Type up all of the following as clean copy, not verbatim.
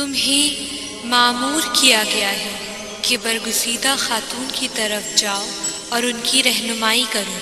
तुम्हें मामूर किया गया है कि बरगुज़ीदा खातून की तरफ जाओ और उनकी रहनुमाई करो।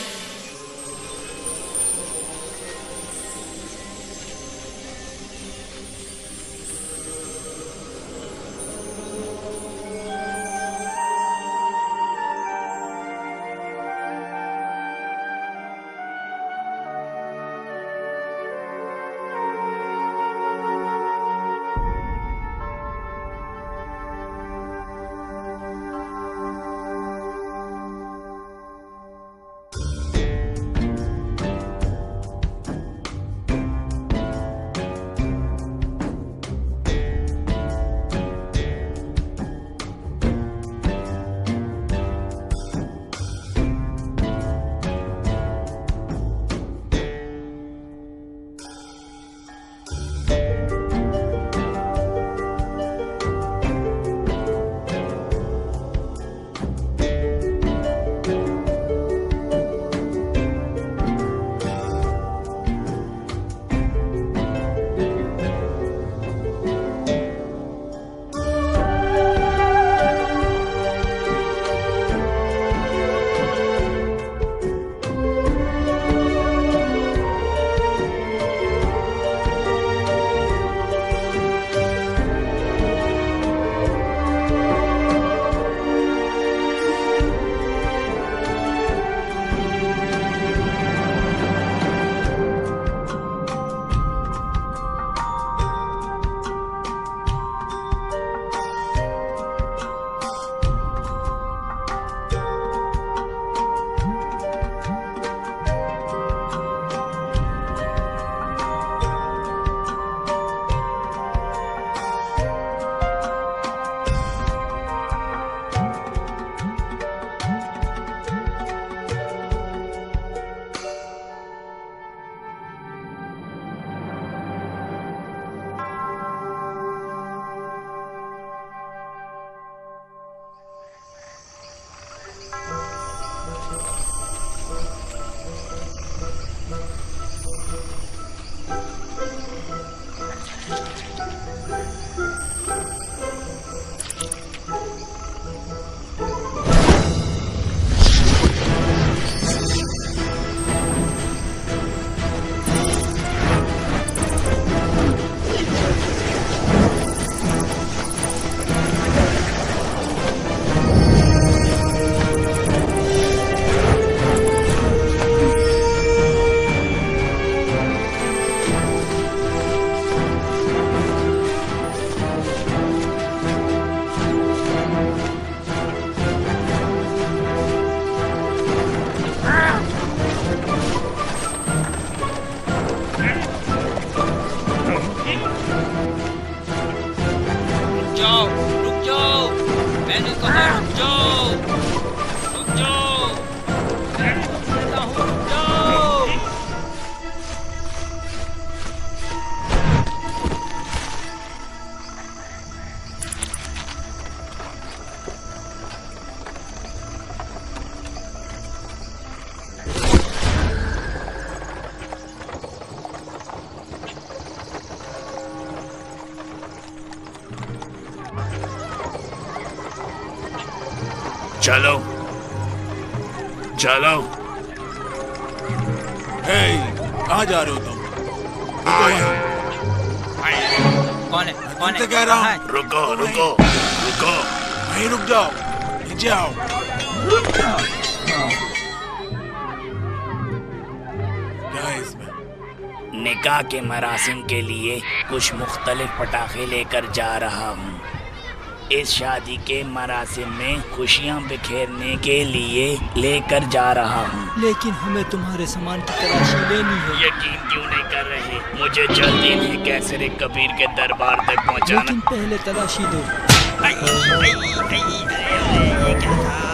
चलो चलो। हे, कहाँ जा रहे हो तुम? कौन है? कौन है? कह रहा हूँ। रुको रुको रुको। वहीं रुक जाओ, नीचे आओ। क्या है इसमें? निकाह के मरासिम के लिए कुछ मुख्तलिफ पटाखे लेकर जा रहा हूँ। इस शादी के मरासिम में खुशियाँ बिखेरने के लिए लेकर जा रहा हूँ। लेकिन हमें तुम्हारे सामान की तलाशी लेनी है। यकीन क्यों नहीं कर रहे? मुझे जल्दी है कैसरे कबीर के दरबार तक पहुँचाना। लेकिन पहले तलाशी दो। ये क्या था?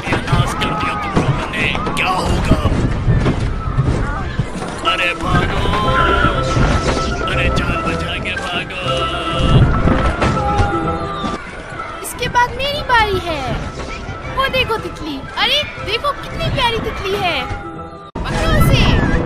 अरे भागो। अरे जान बचा के भागो। इसके बाद मेरी बारी है। वो देखो तितली, अरे देखो कितनी प्यारी तितली है। पकड़ो उसे।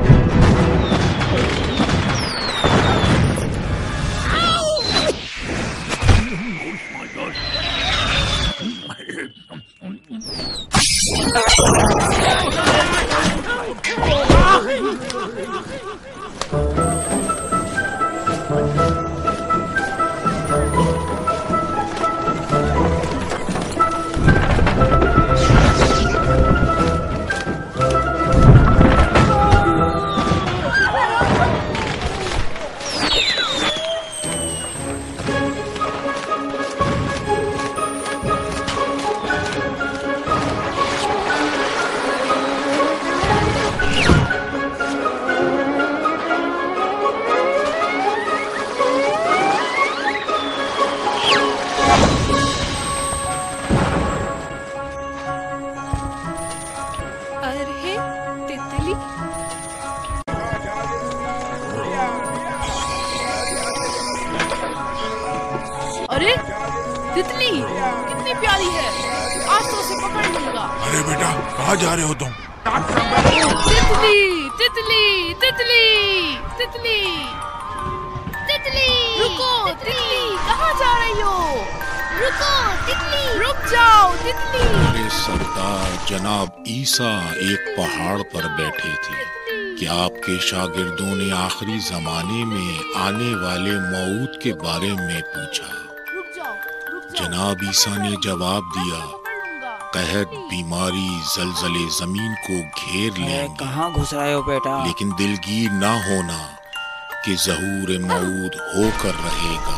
अरे तितली कितनी प्यारी है, आज तो उसे पकड़ लूंगा। अरे बेटा कहाँ जा रहे हो तुम? तितली तितली तितली तितली तितली रुको, तितली कहाँ जा रही हो? रुको तितली, रुक जाओ तितली। अरे सरदार जनाब ईसा एक पहाड़ पर बैठे थे। क्या आपके शागिर्दों ने आखिरी जमाने में आने वाले मौत के बारे में पूछा? जनाब ईसा ने जवाब दिया, कहत बीमारी जलजले जमीन को घेर लेंगे। कहाँ घुस रहे हो बेटा? लेकिन दिलगीर ना होना कि ज़हूर मौत होकर रहेगा।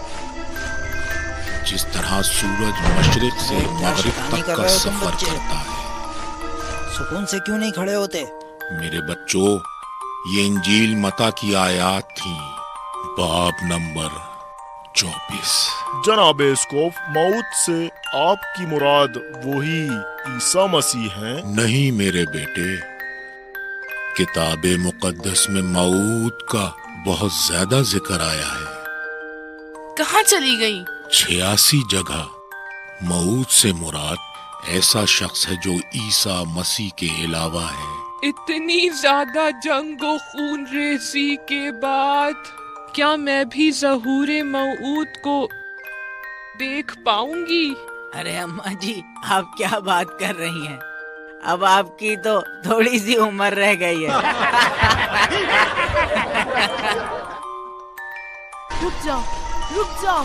जिस तरह सूरज मशरिक से मगरिब तक का सफर करता है। सुकून से क्यों नहीं खड़े होते? मेरे बच्चों, ये इंजील मता की आयत थी, बाब नंबर 24। जनाब स्कोफ, मौत से आपकी मुराद वही ईसा मसीह हैं? नहीं मेरे बेटे, किताब मुकद्दस में मौत का बहुत ज्यादा जिक्र आया है। कहाँ चली गई? 86 जगह मौत से मुराद ऐसा शख्स है जो ईसा मसीह के अलावा है। इतनी ज्यादा जंग और खून रेजी के बाद क्या मैं भी ज़हूर मौत को देख पाऊंगी? अरे अम्मा जी, आप क्या बात कर रही हैं? अब आपकी तो थोड़ी सी उम्र रह गई है। रुक जाओ, रुक जाओ।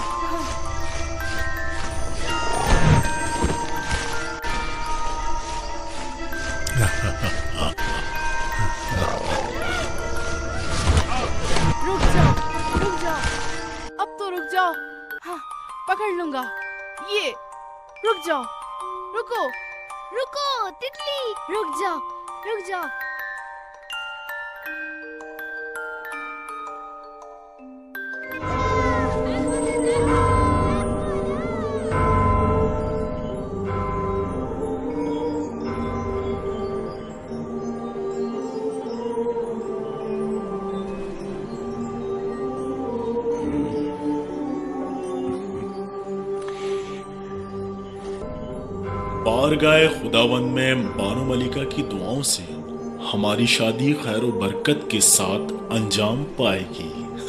रुक जाओ, अब तो रुक जाओ। हाँ, पकड़ लूंगा। ये रुक जाओ, रुको रुको तितली, रुक जाओ, रुक जाओ। बारगाह खुदावन में बानो मलिका की दुआओं से हमारी शादी खैर बरकत के साथ अंजाम पाएगी।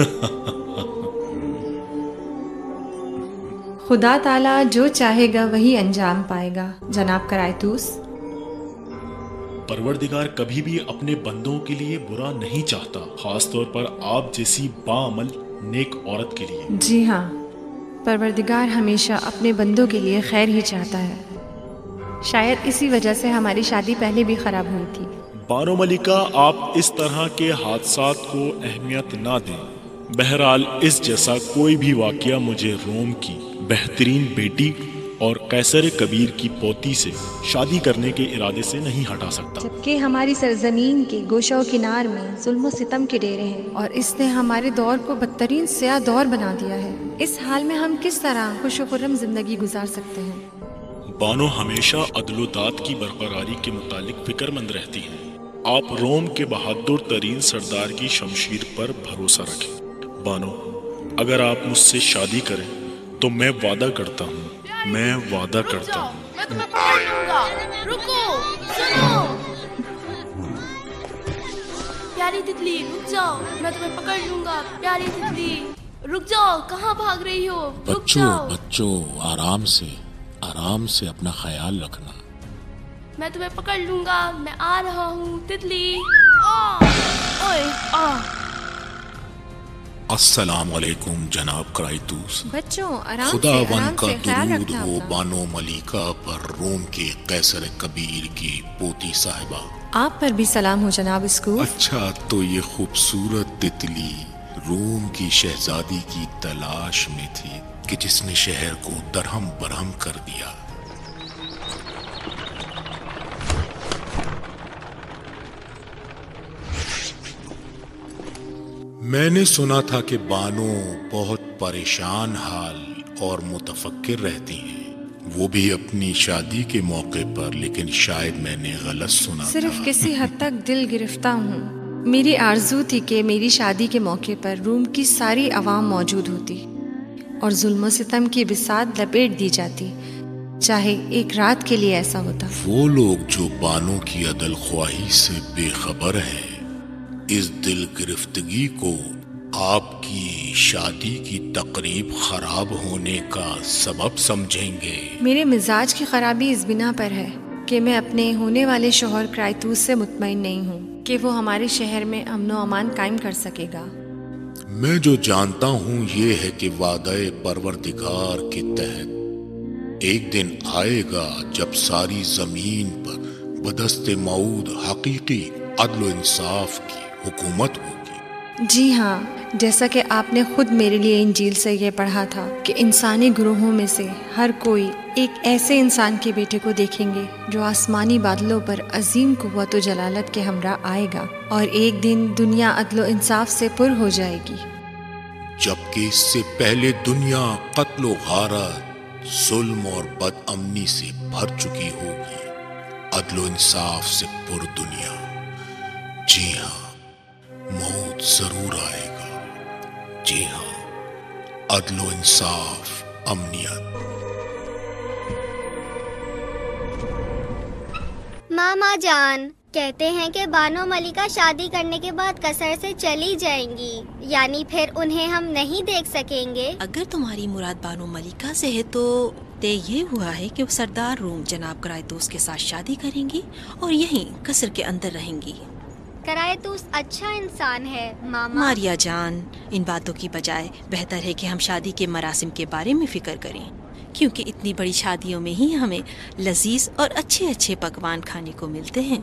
खुदा ताला जो चाहेगा वही अंजाम पाएगा जनाब करायतूस। परवरदिगार कभी भी अपने बंदों के लिए बुरा नहीं चाहता, खास तौर पर आप जैसी बाअमल नेक औरत के लिए। जी हाँ, परवरदिगार हमेशा अपने बंदों के लिए खैर ही चाहता है। शायद इसी वजह से हमारी शादी पहले भी खराब हुई थी। बानो मलिका, आप इस तरह के हादसात को अहमियत ना दें। बहरहाल इस जैसा कोई भी वाकया मुझे रोम की बेहतरीन बेटी और कैसर कबीर की पोती से शादी करने के इरादे से नहीं हटा सकता। जबकि हमारी सरजमीन के गोशो किनार में जुल्म सितम के डेरे हैं और इसने हमारे दौर को बदतरीन स्याह दौर बना दिया है। इस हाल में हम किस तरह खुशो-खुर्रम जिंदगी गुजार सकते हैं? बानो हमेशा अदलो दात की बरकरारी के मुतालिक फिक्रमंद रहती हैं। आप रोम के बहादुर तरीन सरदार की शमशीर पर भरोसा रखें। बानो, अगर आप मुझसे शादी करें तो मैं वादा करता हूँ, मैं वादा करता हूँ। मैं तुम्हें पकड़ लूंगा। रुको, सुनो। प्यारी तितली रुक जाओ, मैं तुम्हें पकड़ लूंगा। प्यारी तितली रुक जाओ, कहाँ भाग रही हो? रुक जाओ। बच्चों आराम से अपना ख्याल रखना। मैं तुम्हें पकड़ लूंगा, मैं आ रहा हूँ तितली। ओए अस्सलाम वालेकुम जनाब क्राइतूस। बच्चों आराम से, खुदावन आराम का से ख्याल दुरूद रखना हो अपना। बानो मलिका पर, रोम के कैसर कबीर की पोती साहिबा। आप पर भी सलाम हो जनाब स्कूफ। अच्छा, तो ये खूबसूरत तितली रोम की शहजादी की तलाश में थी कि जिसने शहर को दरहम बरहम कर दिया। मैंने सुना था कि बानो बहुत परेशान हाल और मुतफक्किर रहती हैं, वो भी अपनी शादी के मौके पर, लेकिन शायद मैंने गलत सुना सिर्फ था। किसी हद तक दिल गिरफ्ता हूँ। मेरी आरजू थी कि मेरी शादी के मौके पर रूम की सारी आवाम मौजूद होती और जुल्म सितम की बिसात लपेट दी जाती, चाहे एक रात के लिए ऐसा होता। वो लोग जो बानो की अदल ख्वाही से बेखबर हैं, इस दिल गिरफ्तगी को आपकी शादी की तकरीब खराब होने का सबब समझेंगे। मेरे मिजाज की खराबी इस बिना पर है कि मैं अपने होने वाले शोहर क्राइतूस से मुतमईन नहीं हूँ कि वो हमारे शहर में अमनो अमान कायम कर सकेगा। मैं जो जानता हूँ ये है कि वादे परवरदिगार के तहत एक दिन आएगा जब सारी जमीन पर बदस्ते मऊद हकीकी अदल इंसाफ की हुकूमत होगी। जी हाँ, जैसा कि आपने खुद मेरे लिए इंजील से ये पढ़ा था कि इंसानी गुरूहों में से हर कोई एक ऐसे इंसान के बेटे को देखेंगे जो आसमानी बादलों पर अजीम कुव्वत व जलालत के हमरा आएगा और एक दिन दुनिया अदलो इंसाफ से पुर हो जाएगी। जबकि इससे पहले दुनिया कत्ल व गारत, जुल्म और बदअमनी से भर चुकी होगी, अदलो इंसाफ से पुर दुनिया। जी हाँ, मौत जरूर आएगा। जी हाँ, अदलो इंसाफ, अमनियत। मामा जान कहते हैं कि बानो मलिका शादी करने के बाद कसर से चली जाएंगी, यानी फिर उन्हें हम नहीं देख सकेंगे। अगर तुम्हारी मुराद बानो मलिका से है तो तय ये हुआ है कि वो सरदार रोम जनाब क्राइतूस के साथ शादी करेंगी और यहीं कसर के अंदर रहेंगी। क्राइतूस अच्छा इंसान है मामा। मारिया जान, इन बातों की बजाय बेहतर है कि हम शादी के मरासिम के बारे में फिक्र करें, क्योंकि इतनी बड़ी शादियों में ही हमें लजीज और अच्छे अच्छे पकवान खाने को मिलते हैं।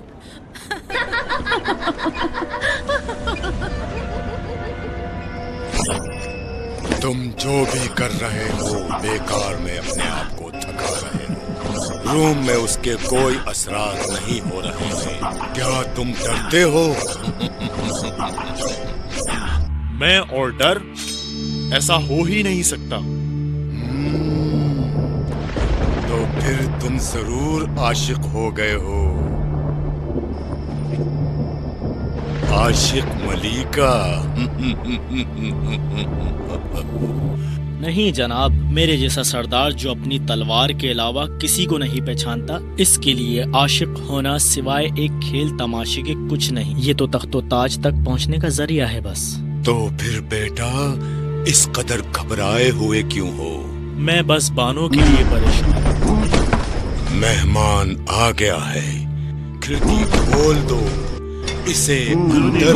तुम जो भी कर रहे हो बेकार में अपने आप को थका रहे हो। रूम में उसके कोई असरात नहीं हो रहे हैं। क्या तुम डरते हो? मैं और डर, ऐसा हो ही नहीं सकता। तो फिर तुम जरूर आशिक हो गए हो। आशिक मलिका। नहीं जनाब, मेरे जैसा सरदार जो अपनी तलवार के अलावा किसी को नहीं पहचानता, इसके लिए आशिक होना सिवाय एक खेल तमाशे के कुछ नहीं। ये तो तख्तो ताज तक पहुंचने का जरिया है बस। तो फिर बेटा इस कदर घबराए हुए क्यों हो? मैं बस बानो के लिए परेशान। मेहमान आ गया है, खिड़की खोल दो, इसे अंदर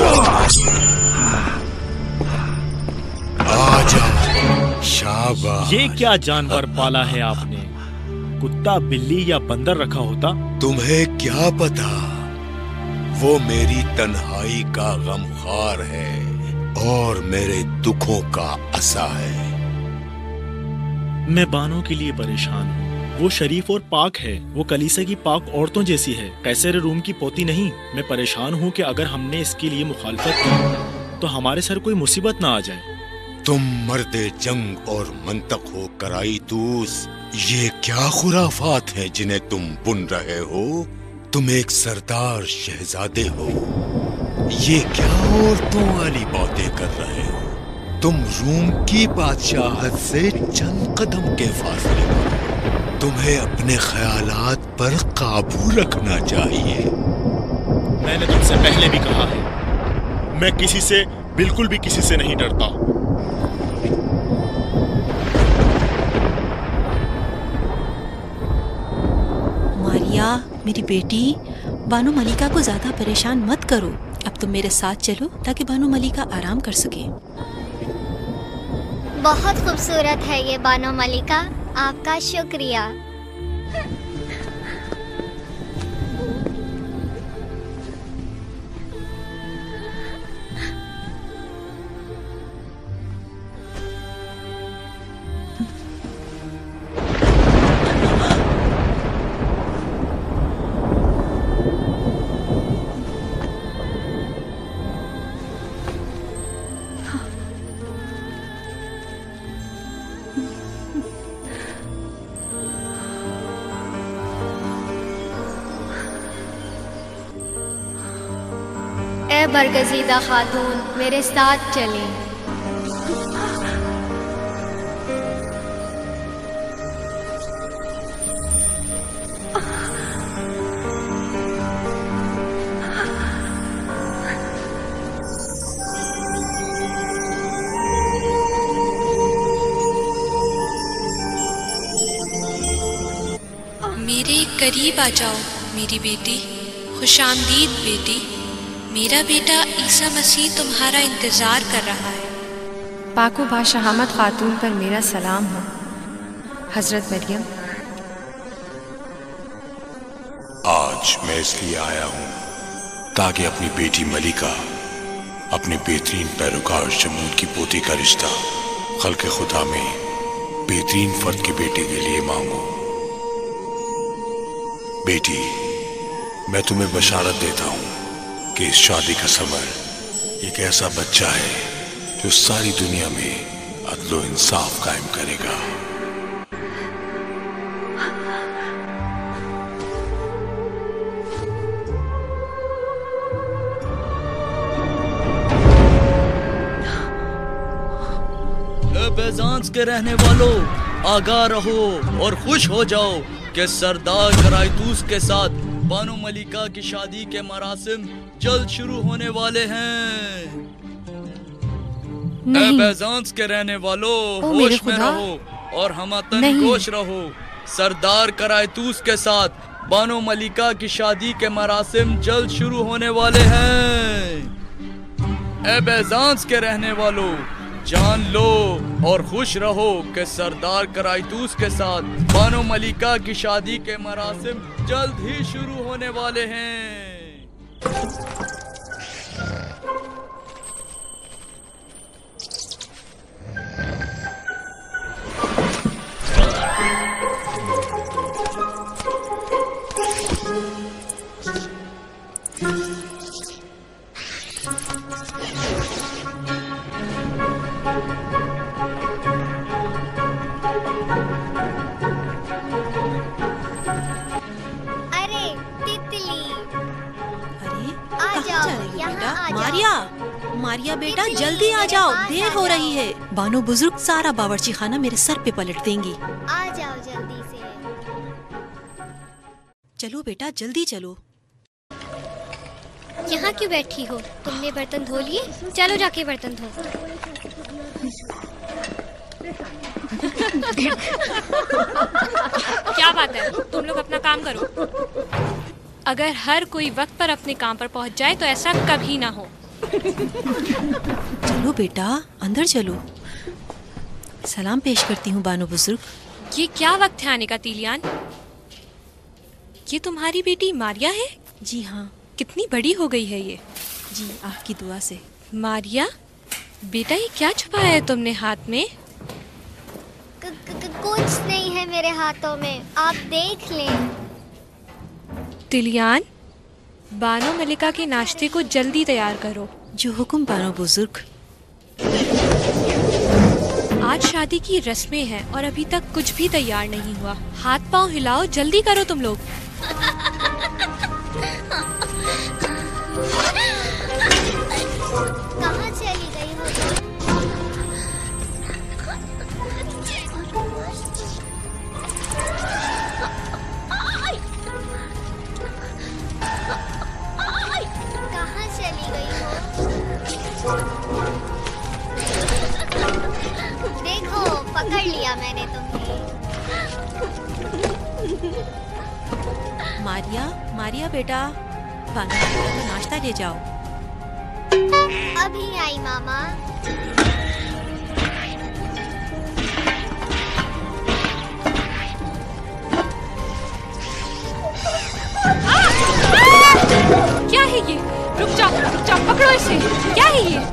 आ जा। शाबाश। ये क्या जानवर पाला है आपने? कुत्ता, बिल्ली या बंदर रखा होता? तुम्हें क्या पता, वो मेरी तन्हाई का गमखार है और मेरे दुखों का असा है। मैं बानो के लिए परेशान हूँ। वो शरीफ और पाक है, वो कलीसिया की पाक औरतों जैसी है, कैसर रूम की पोती नहीं। मैं परेशान हूँ कि अगर हमने इसके लिए मुखालफत की तो हमारे सर कोई मुसीबत ना आ जाए। तुम मर्दे जंग और मंतक हो कराइतूस, ये क्या खुराफात है जिन्हें तुम बुन रहे हो? तुम एक सरदार शहजादे हो, ये क्या औरतों वाली बातें कर रहे हो? तुम रूम की बादशाहत से चंद कदम के फासले पर। तुम्हें अपने ख्यालात पर काबू रखना चाहिए। मैंने तुमसे पहले भी कहा है, मैं किसी से, बिल्कुल भी किसी से नहीं डरता। मारिया, मेरी बेटी, बानो मलिका को ज्यादा परेशान मत करो। अब तुम मेरे साथ चलो ताकि बानो मलिका आराम कर सके। बहुत खूबसूरत है ये बानो मलिका, आपका शुक्रिया। ए बरगज़ीदा खातून, मेरे साथ चलें। मेरे करीब आ जाओ मेरी बेटी। खुशामदीद बेटी। मेरा बेटा ईसा मसीह तुम्हारा इंतज़ार कर रहा है। पाको बाशहामत खातून पर मेरा सलाम हो। हज़रत मरियम, आज मैं इसलिए आया हूँ ताकि अपनी बेटी मलिका, अपने बेहतरीन पैरोकार शमूद की पोती का रिश्ता खल्क़े खुदा में बेहतरीन फर्द के बेटे के लिए मांगू। बेटी, मैं तुम्हें बशारत देता हूँ कि इस शादी का समर एक ऐसा बच्चा है जो सारी दुनिया में अदलो इंसाफ कायम करेगा। बेजांस के रहने वालों, आगाह रहो और खुश हो जाओ कि सरदार कराइतूस के साथ बानो मलिका की शादी के मरासिम जल्द शुरू होने वाले हैं। बेजांस के रहने वालों, होश में रहो और हमतन गोश रहो। सरदार कराइतूस के साथ बानो मलिका की शादी के मरासिम जल्द शुरू होने वाले हैं। ए बेजांस के रहने वालों, जान लो और खुश रहो कि सरदार कराइतूस के साथ बानो मलिका की शादी के मरासिम जल्द ही शुरू होने वाले हैं। मारिया बेटा, जल्दी आ जाओ, देर हो रही है। बानो बुजुर्ग सारा बावर्ची खाना मेरे सर पे पलट देंगी। आ जाओ जल्दी से। चलो बेटा, जल्दी चलो। यहाँ क्यों बैठी हो? तुमने बर्तन धो लिए? चलो जाके बर्तन धो। क्या बात है, तुम लोग अपना काम करो। अगर हर कोई वक्त पर अपने काम पर पहुँच जाए तो ऐसा कभी ना हो। चलो बेटा, अंदर चलो। सलाम पेश करती हूँ बानो बुजुर्ग। ये क्या वक्त है आने का तिलियान? ये तुम्हारी बेटी मारिया है? जी हाँ। कितनी बड़ी हो गई है ये? जी, आपकी दुआ से। मारिया बेटा, ये क्या छुपाया है तुमने हाथ में? कुछ नहीं है मेरे हाथों में, आप देख लें। तिलियान, बानो मलिका के नाश्ते को जल्दी तैयार करो। जो हुक्म बानो बुजुर्ग। आज शादी की रस्में हैं और अभी तक कुछ भी तैयार नहीं हुआ। हाथ पांव हिलाओ, जल्दी करो तुम लोग। कहाँ चली गई हो कहाँ चली गई हो? देखो, पकड़ लिया मैंने तुम्हें। मारिया, मारिया बेटा, बानो मलिका को नाश्ता ले जाओ। अभी आई मामा। क्या है ये? रुक जा, पकड़ो इसे। क्या है ये?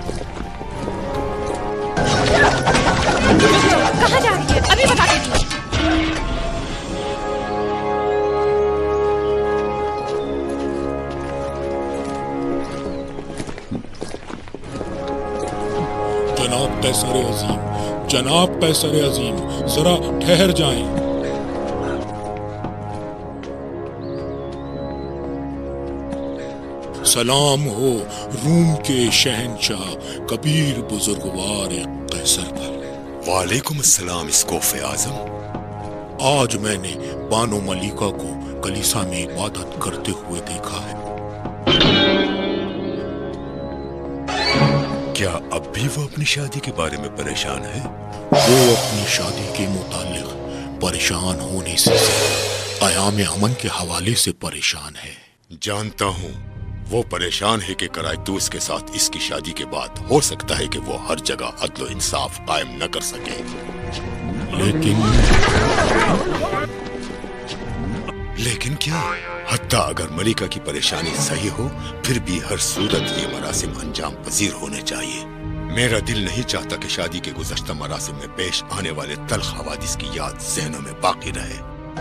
कहाँ जा रही है? अभी बता के दी। जनाब कैसर अजीम, जनाब कैसर अजीम, जरा ठहर जाएं। सलाम हो रूम के शहंशाह कबीर बुजुर्गवार कैसर पर। वालेकुम अस्सलाम इस्कोफ़े आज़म। आज मैंने बानो मलिका को कलीसा में इबादत करते हुए देखा है। क्या अब भी वो अपनी शादी के बारे में परेशान है? वो अपनी शादी के मुतालिक परेशान होने से क़याम अमन के हवाले से परेशान है। जानता हूँ वो परेशान है कि करायतूस के साथ इसकी शादी के बाद हो सकता है कि वो हर जगह अदल इंसाफ कायम न कर सके। लेकिन क्या? हत्ता अगर मलिका की परेशानी सही हो, फिर भी हर सूरत ये मरासिम अंजाम पजीर होने चाहिए। मेरा दिल नहीं चाहता कि शादी के गुज़श्ता मरासिम में पेश आने वाले तल्ख हवादिस की याद ज़हनों में बाकी रहे।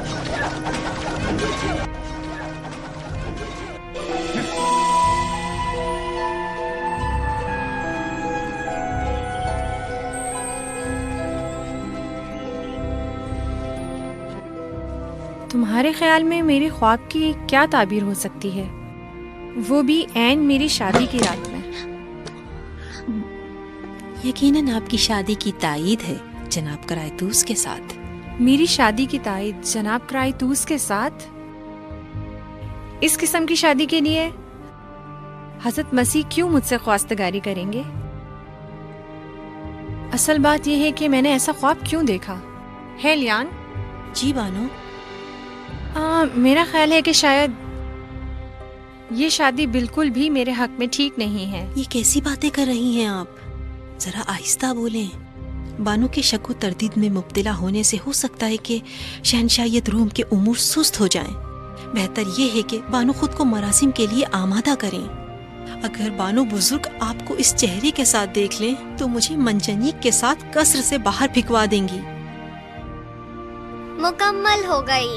तुम्हारे ख्याल में मेरे ख्वाब की क्या ताबीर हो सकती है, वो भी ऐन मेरी शादी की रात में? यकीनन आपकी शादी की तायीद है जनाब करायतूस के साथ। मेरी शादी की तायीद जनाब करायतूस के साथ? इस किस्म की शादी के लिए हज़रत मसीह क्यों मुझसे ख्वास्तगारी करेंगे? असल बात यह है कि मैंने ऐसा ख्वाब क्यों देखा है लियान? जी बानो। मेरा ख्याल है कि शायद ये शादी बिल्कुल भी मेरे हक में ठीक नहीं है। ये कैसी बातें कर रही हैं आप? जरा आहिस्ता बोलें। बानो के शक तरदीद में मुब्तला होने से हो सकता है कि शहनशाहियत रूम के उमूर सुस्त हो जाएं। बेहतर ये है कि बानो खुद को मरासिम के लिए आमादा करें। अगर बानो बुजुर्ग आपको इस चेहरे के साथ देख लें तो मुझे मंजनीक के साथ कसर से बाहर फिकवा देंगी। मुकम्मल हो गई।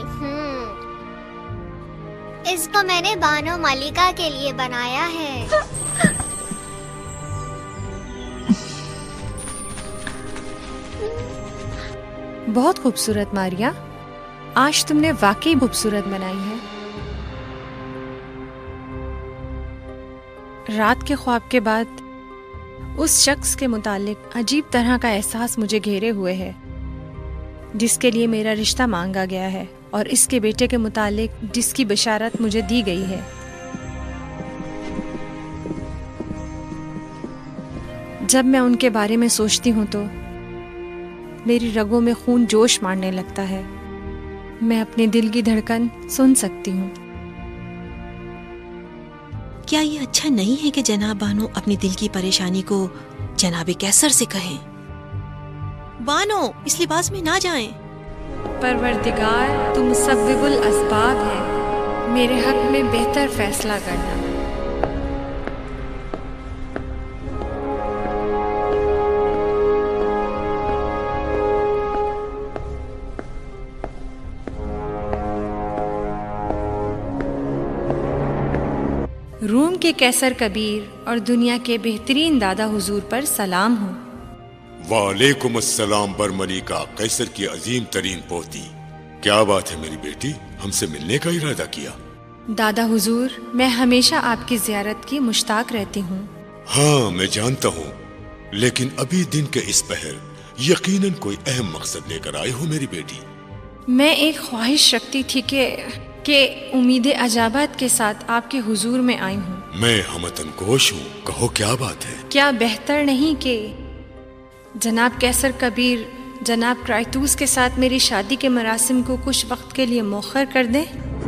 इसको मैंने बानो मलिका के लिए बनाया है। बहुत खूबसूरत मारिया, आज तुमने वाकई खूबसूरत बनाई है। रात के ख्वाब के बाद उस शख्स के मुतालिक अजीब तरह का एहसास मुझे घेरे हुए है जिसके लिए मेरा रिश्ता मांगा गया है और इसके बेटे के मुतालिक जिसकी बशारत मुझे दी गई है। जब मैं उनके बारे में सोचती हूँ तो मेरी रगों में खून जोश मारने लगता है। मैं अपने दिल की धड़कन सुन सकती हूँ। क्या ये अच्छा नहीं है कि जनाब बानो अपनी दिल की परेशानी को जनाब कैसर से कहें? बानो, इस लिबास में ना जाएं। परवरदिगार, तुम मुसब्बिबुल अस्बाब है, मेरे हक में बेहतर फैसला करना। रूम के कैसर कबीर और दुनिया के बेहतरीन दादा हुजूर पर सलाम हो। वालेकुम अस्सलाम बरमलिका, कैसर की अजीम तरीन पोती। क्या बात है मेरी बेटी, हमसे मिलने का इरादा किया? दादा हुजूर, मैं हमेशा आपकी ज़ियारत की मुश्ताक रहती हूँ। हाँ, मैं जानता हूँ, लेकिन अभी दिन के इस पहर यकीनन कोई अहम मकसद लेकर आए हो मेरी बेटी। मैं एक ख्वाहिश रखती थी कि उम्मीद अजाबत के साथ आपके हुजूर में आई हूँ। मैं हमतन गोश हूँ, कहो क्या बात है। क्या बेहतर नहीं कि जनाब कैसर कबीर जनाब क्राइतूस के साथ मेरी शादी के मरासिम को कुछ वक्त के लिए मौखर कर दें?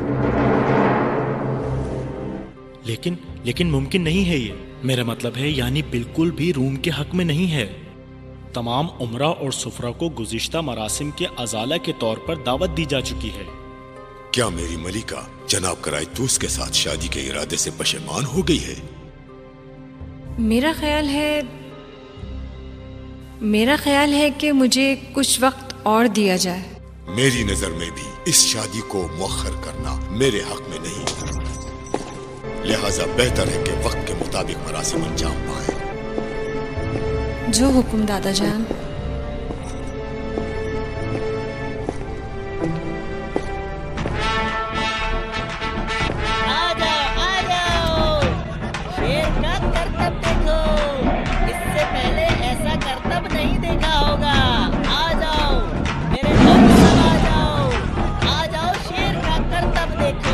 लेकिन मुमकिन नहीं है ये। मेरा मतलब है यानी बिल्कुल भी रूम के हक में नहीं है। तमाम उमरा और सुफरा को गुज़िश्ता मरासिम के अज़ाला के तौर पर दावत दी जा चुकी है। क्या मेरी मलिका जनाब क्राइतूस के साथ शादी के इरादे से पशेमान हो गई है? मेरा ख्याल है कि मुझे कुछ वक्त और दिया जाए। मेरी नजर में भी इस शादी को मुअख्खर करना मेरे हक में नहीं, लिहाजा बेहतर है कि वक्त के मुताबिक मरासिम अंजाम पाए। जो हुक्म दादा जान। आ जाओ, शेर का करतब देखो। इससे पहले ऐसा करतब नहीं देखा होगा। आ जाओ मेरे लोग, सब आ जाओ, शेर का करतब देखो।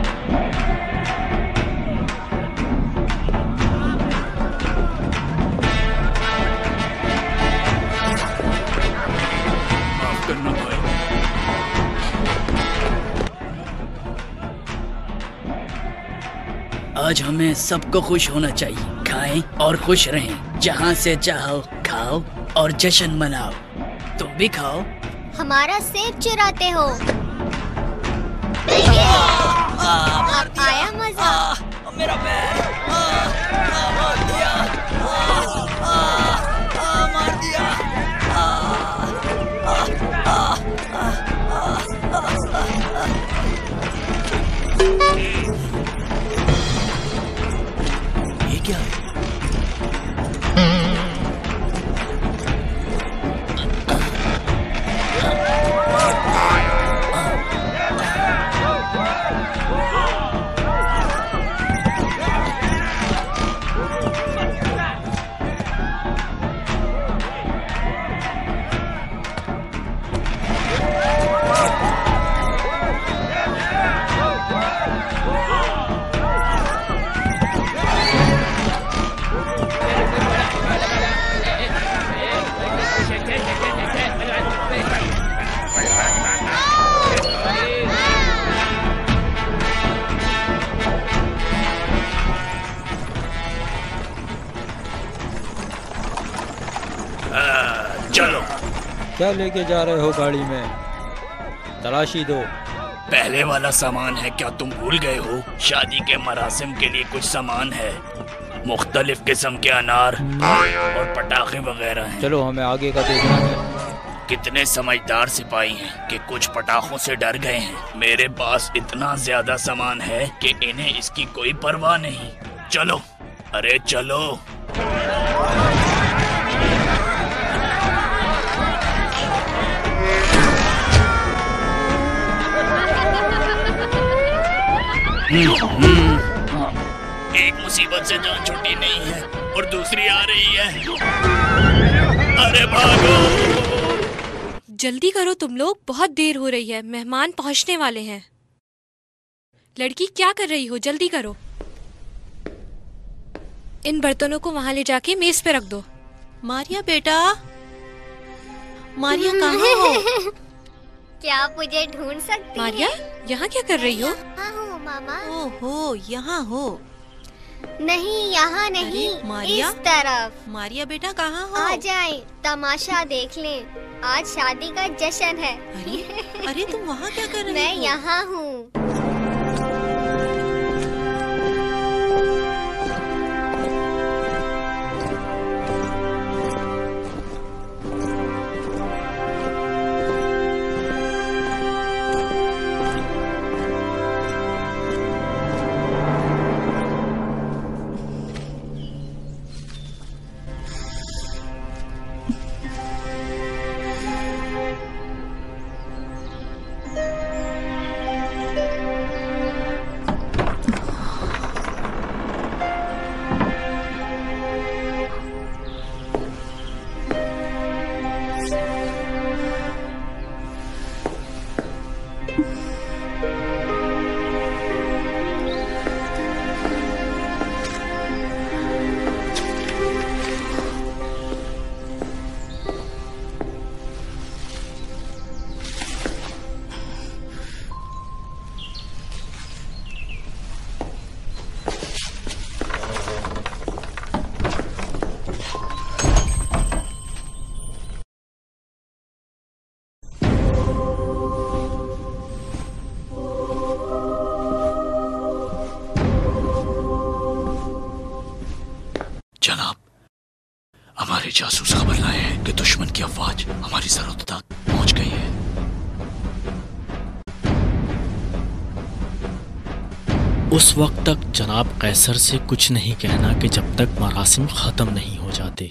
आज हमें सबको खुश होना चाहिए। खाएं और खुश रहें। जहाँ से चाहो खाओ और जश्न मनाओ। तुम भी खाओ। हमारा सेब चुराते हो। आया मजा। मेरा पैर मार दिया। मार दिया। ये क्या? चलो। क्या लेके जा रहे हो गाड़ी में? तलाशी दो। पहले वाला सामान है, क्या तुम भूल गए हो? शादी के मरासिम के लिए कुछ सामान है। मुख्तलिफ किस्म के अनार और पटाखे वगैरह हैं। चलो, हमें आगे का देखना है। कितने समझदार सिपाही हैं कि कुछ पटाखों से डर गए हैं। मेरे पास इतना ज्यादा सामान है कि इन्हें इसकी कोई परवाह नहीं। चलो, अरे चलो। एक मुसीबत से जान छुट्टी नहीं है और दूसरी आ रही है। अरे भागो। जल्दी करो तुम लोग, बहुत देर हो रही है। मेहमान पहुंचने वाले हैं। लड़की, क्या कर रही हो? जल्दी करो। इन बर्तनों को वहां ले जाके मेज पे रख दो। मारिया बेटा, मारिया कहाँ हो? क्या आप मुझे ढूंढ सकती मारिया, यहाँ क्या कर रही हो? यहाँ हूँ मामा। ओहो, यहाँ हो? नहीं, यहाँ नहीं, मारिया? इस तरफ। मारिया बेटा कहाँ हो? आ जाएं, तमाशा देख लें। आज शादी का जश्न है। अरे तुम वहाँ क्या कर रही हो? मैं यहाँ हूँ। जासूस खबर लाए हैं कि दुश्मन की अफवाज हमारी सरहद तक पहुंच गई है। उस वक्त तक जनाब कैसर से कुछ नहीं कहना कि जब तक मरासिम खत्म नहीं हो जाते।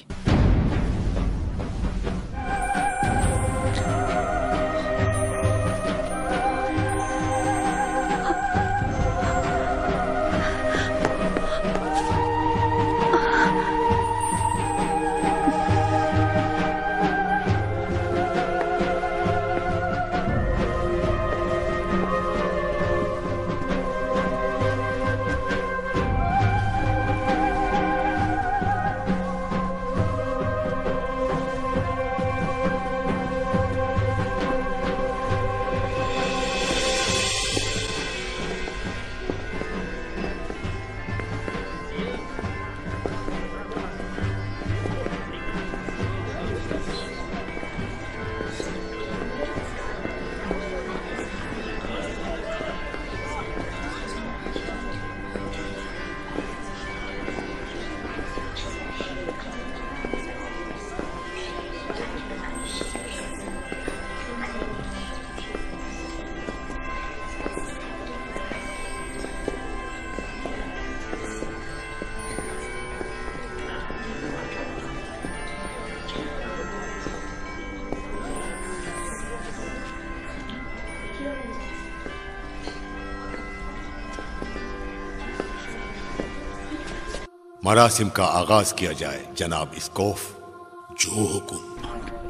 मरासिम का आगाज किया जाए जनाब स्कोफ। जो हुकुम।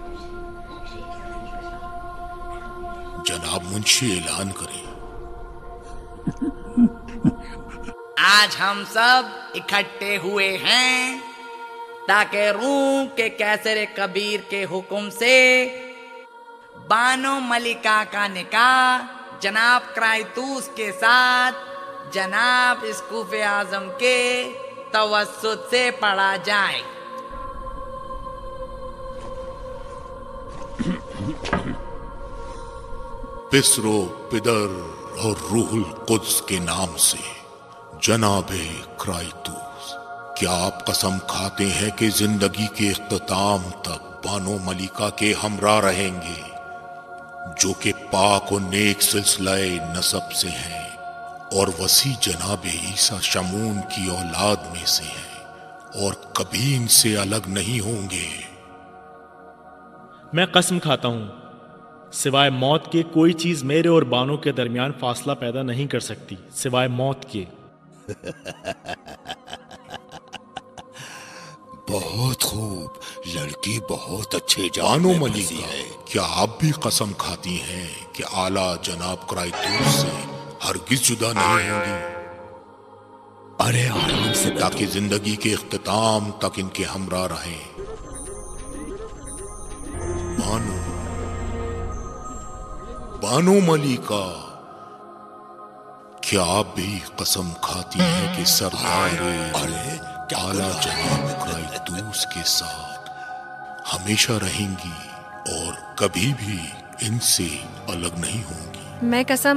जनाब मुंशी ऐलान करें। आज हम सब इकट्ठे हुए हैं ताकि रूम के कैसर कबीर के हुक्म से बानो मलिका का निकाह जनाब क्राइतूस के साथ जनाब स्कूफ आजम के तवस्सुत से पढ़ा जाए। पिसरो पिदर और रूहुल कुद्स के नाम से जनाबे क्राइतूस, क्या आप कसम खाते हैं कि जिंदगी के इख्तिताम तक बानो मलिका के हमरा रहेंगे, जो कि पाक और नेक सिलसिले नसब से हैं और वसी जनाबे ईसा शमून की औलाद में से हैं और कभी इनसे अलग नहीं होंगे? मैं कसम खाता हूं सिवाय मौत के कोई चीज मेरे और बानो के दरमियान फासला पैदा नहीं कर सकती, सिवाय मौत के। बहुत खूब, लड़की बहुत अच्छे बानो मलिका, क्या आप भी कसम खाती हैं कि आला जनाब क्राइतूस से हरगिज जुदा नहीं होंगी? अरे आराम से, ताकि जिंदगी के इख्तिताम तक इनके हमरा रहें। बानो मलिका, क्या आप भी कसम खाती हैं कि सरदार आला जनाब क्राइतूस के साथ हमेशा रहेंगी और कभी भी इनसे अलग नहीं होंगी? मैं कसम।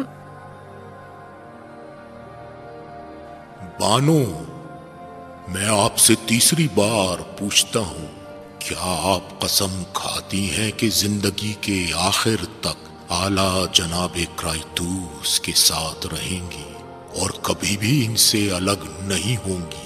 बानो, मैं आपसे तीसरी बार पूछता हूं, क्या आप कसम खाती हैं कि जिंदगी के आखिर तक आला जनाबे क्राइतूस के साथ रहेंगी और कभी भी इनसे अलग नहीं होंगी?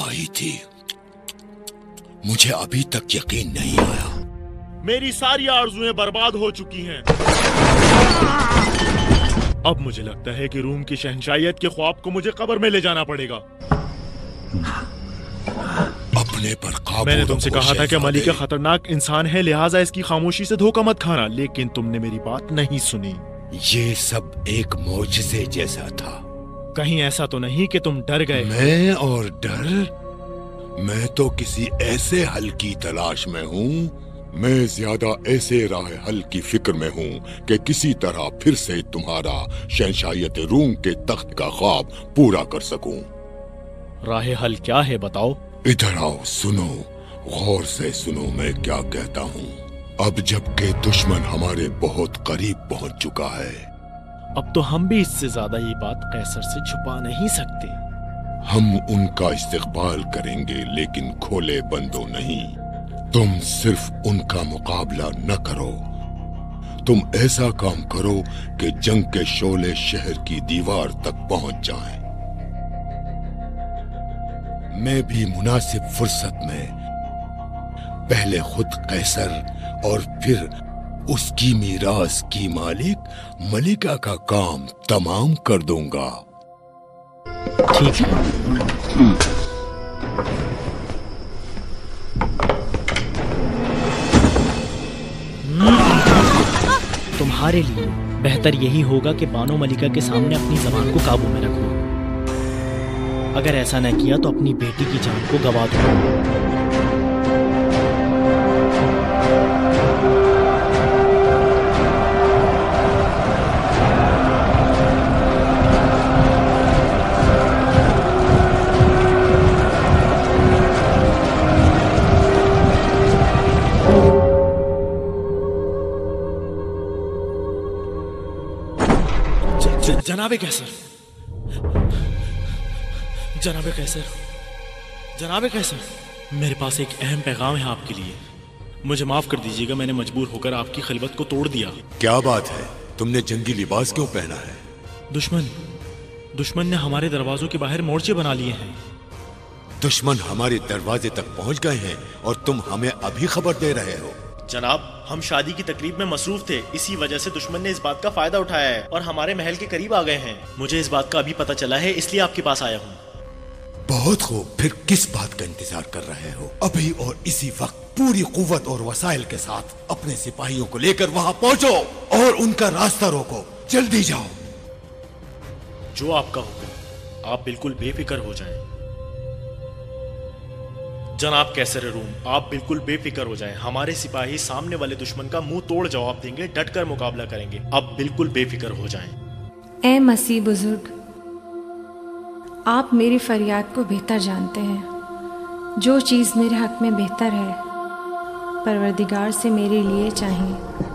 आई थी, मुझे अभी तक यकीन नहीं आया। मेरी सारी आरज़ुएं बर्बाद हो चुकी हैं। अब मुझे लगता है कि रूम की शहंशाहियत के ख्वाब को मुझे कब्र में ले जाना पड़ेगा। अपने पर काबू। मैंने तुमसे कहा था कि मलिका खतरनाक इंसान है, लिहाजा इसकी खामोशी से धोखा मत खाना, लेकिन तुमने मेरी बात नहीं सुनी। ये सब एक मौजज़े जैसा था। कहीं ऐसा तो नहीं कि तुम डर गए? मैं और डर? मैं तो किसी ऐसे हल की तलाश में हूँ। मैं ज्यादा ऐसे राह हल की फिक्र में हूँ कि किसी तरह फिर से तुम्हारा शहंशाहियत रूम के तख्त का ख्वाब पूरा कर सकूं। राह हल क्या है बताओ? इधर आओ, सुनो, गौर से सुनो मैं क्या कहता हूँ। अब जबकि दुश्मन हमारे बहुत करीब पहुँच चुका है, अब तो हम भी इससे ज्यादा ये बात कैसर से छुपा नहीं सकते। हम उनका इस्तकबाल करेंगे, लेकिन खोले बंदों नहीं। तुम सिर्फ उनका मुकाबला न करो, तुम ऐसा काम करो कि जंग के शोले शहर की दीवार तक पहुंच जाएं। मैं भी मुनासिब फुर्सत में पहले खुद कैसर और फिर उसकी मीरास की मालिक मलिका का काम तमाम कर दूंगा। ठीक है। तुम्हारे लिए बेहतर यही होगा कि बानो मलिका के सामने अपनी जबान को काबू में रखो। अगर ऐसा न किया तो अपनी बेटी की जान को गवा दो। जनाबे कैसर, जनाबे कैसर, जनाबे कैसर, मेरे पास एक अहम पैगाम है आपके लिए। मुझे माफ कर दीजिएगा, मैंने मजबूर होकर आपकी खिलबत को तोड़ दिया। क्या बात है? तुमने जंगी लिबास क्यों पहना है? दुश्मन ने हमारे दरवाजों के बाहर मोर्चे बना लिए हैं। दुश्मन हमारे दरवाजे तक पहुंच गए हैं और तुम हमें अभी खबर दे रहे हो? जनाब, हम शादी की तकरीब में मसरूफ थे, इसी वजह से दुश्मन ने इस बात का फायदा उठाया है और हमारे महल के करीब आ गए हैं। मुझे इस बात का अभी पता चला है, इसलिए आपके पास आया हूँ। बहुत खूब, फिर किस बात का इंतजार कर रहे हो? अभी और इसी वक्त पूरी कुव्वत और वसाइल के साथ अपने सिपाहियों को लेकर वहाँ पहुँचो और उनका रास्ता रोको। जल्दी जाओ। जो आपका हुक्म, आप बिल्कुल बेफिक्र हो जाएं। जनाब कैसर रूम, आप बिल्कुल बेफिक्र हो जाएं। हमारे सिपाही सामने वाले दुश्मन का मुंह तोड़ जवाब देंगे, डटकर मुकाबला करेंगे। अब बिल्कुल बेफिक्र हो जाएं। ए मसीह बुजुर्ग, आप मेरी फरियाद को बेहतर जानते हैं। जो चीज़ मेरे हक में बेहतर है, परवरदिगार से मेरे लिए चाहिए।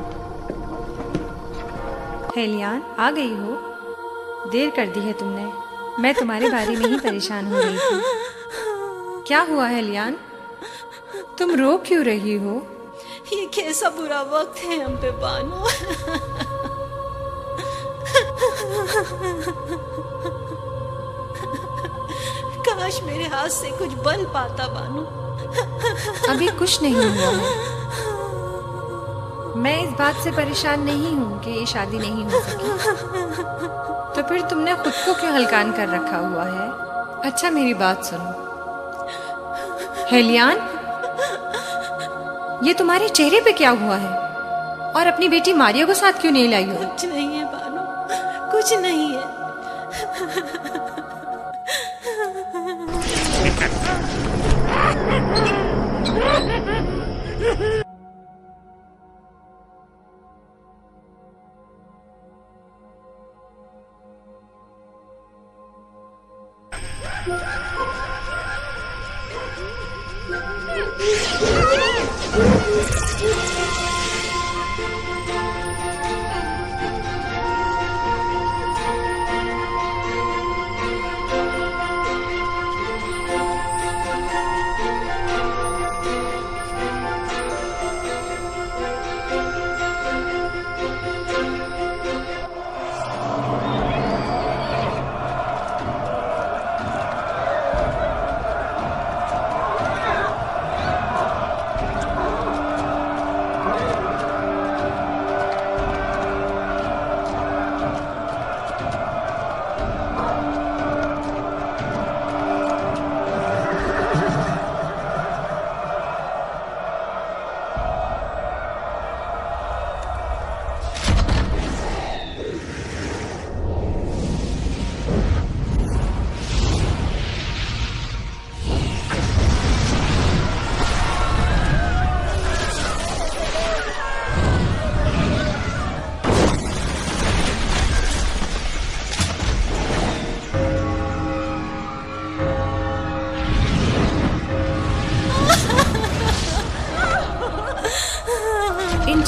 हेलियान, आ गई हो? देर कर दी है तुमने। मैं तुम्हारे बारे में ही परेशान हो रही थी। क्या हुआ हेलियान? तुम रो क्यों रही हो? ये कैसा बुरा वक्त है हम पे बानो। काश मेरे हाथ से कुछ बल पाता बानो। अभी कुछ नहीं हुआ है। मैं इस बात से परेशान नहीं हूँ कि ये शादी नहीं हो सकी। तो फिर तुमने खुद को क्यों हलकान कर रखा हुआ है? अच्छा मेरी बात सुनो हेलियान, ये तुम्हारे चेहरे पे क्या हुआ है? और अपनी बेटी मारिया को साथ क्यों नहीं लाई हो? कुछ नहीं है बानो, कुछ नहीं है।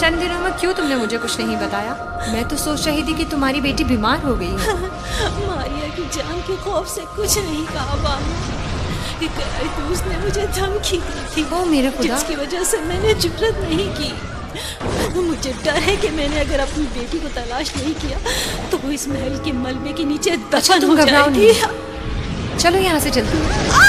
इतने दिनों में क्यों तुमने मुझे कुछ नहीं बताया? मैं तो सोच रही थी कि तुम्हारी बेटी बीमार हो गई है। मारिया की जान के खौफ से कुछ नहीं कहा बानू। उसने मुझे धमकी दी थी, ओ मेरे खुदा, जिसकी वजह से मैंने जुर्रत नहीं की। मुझे डर है कि मैंने अगर अपनी बेटी को तलाश नहीं किया तो वो इस महल के मलबे के नीचे दफन हो जाएगी। चलो यहाँ से जल्दी।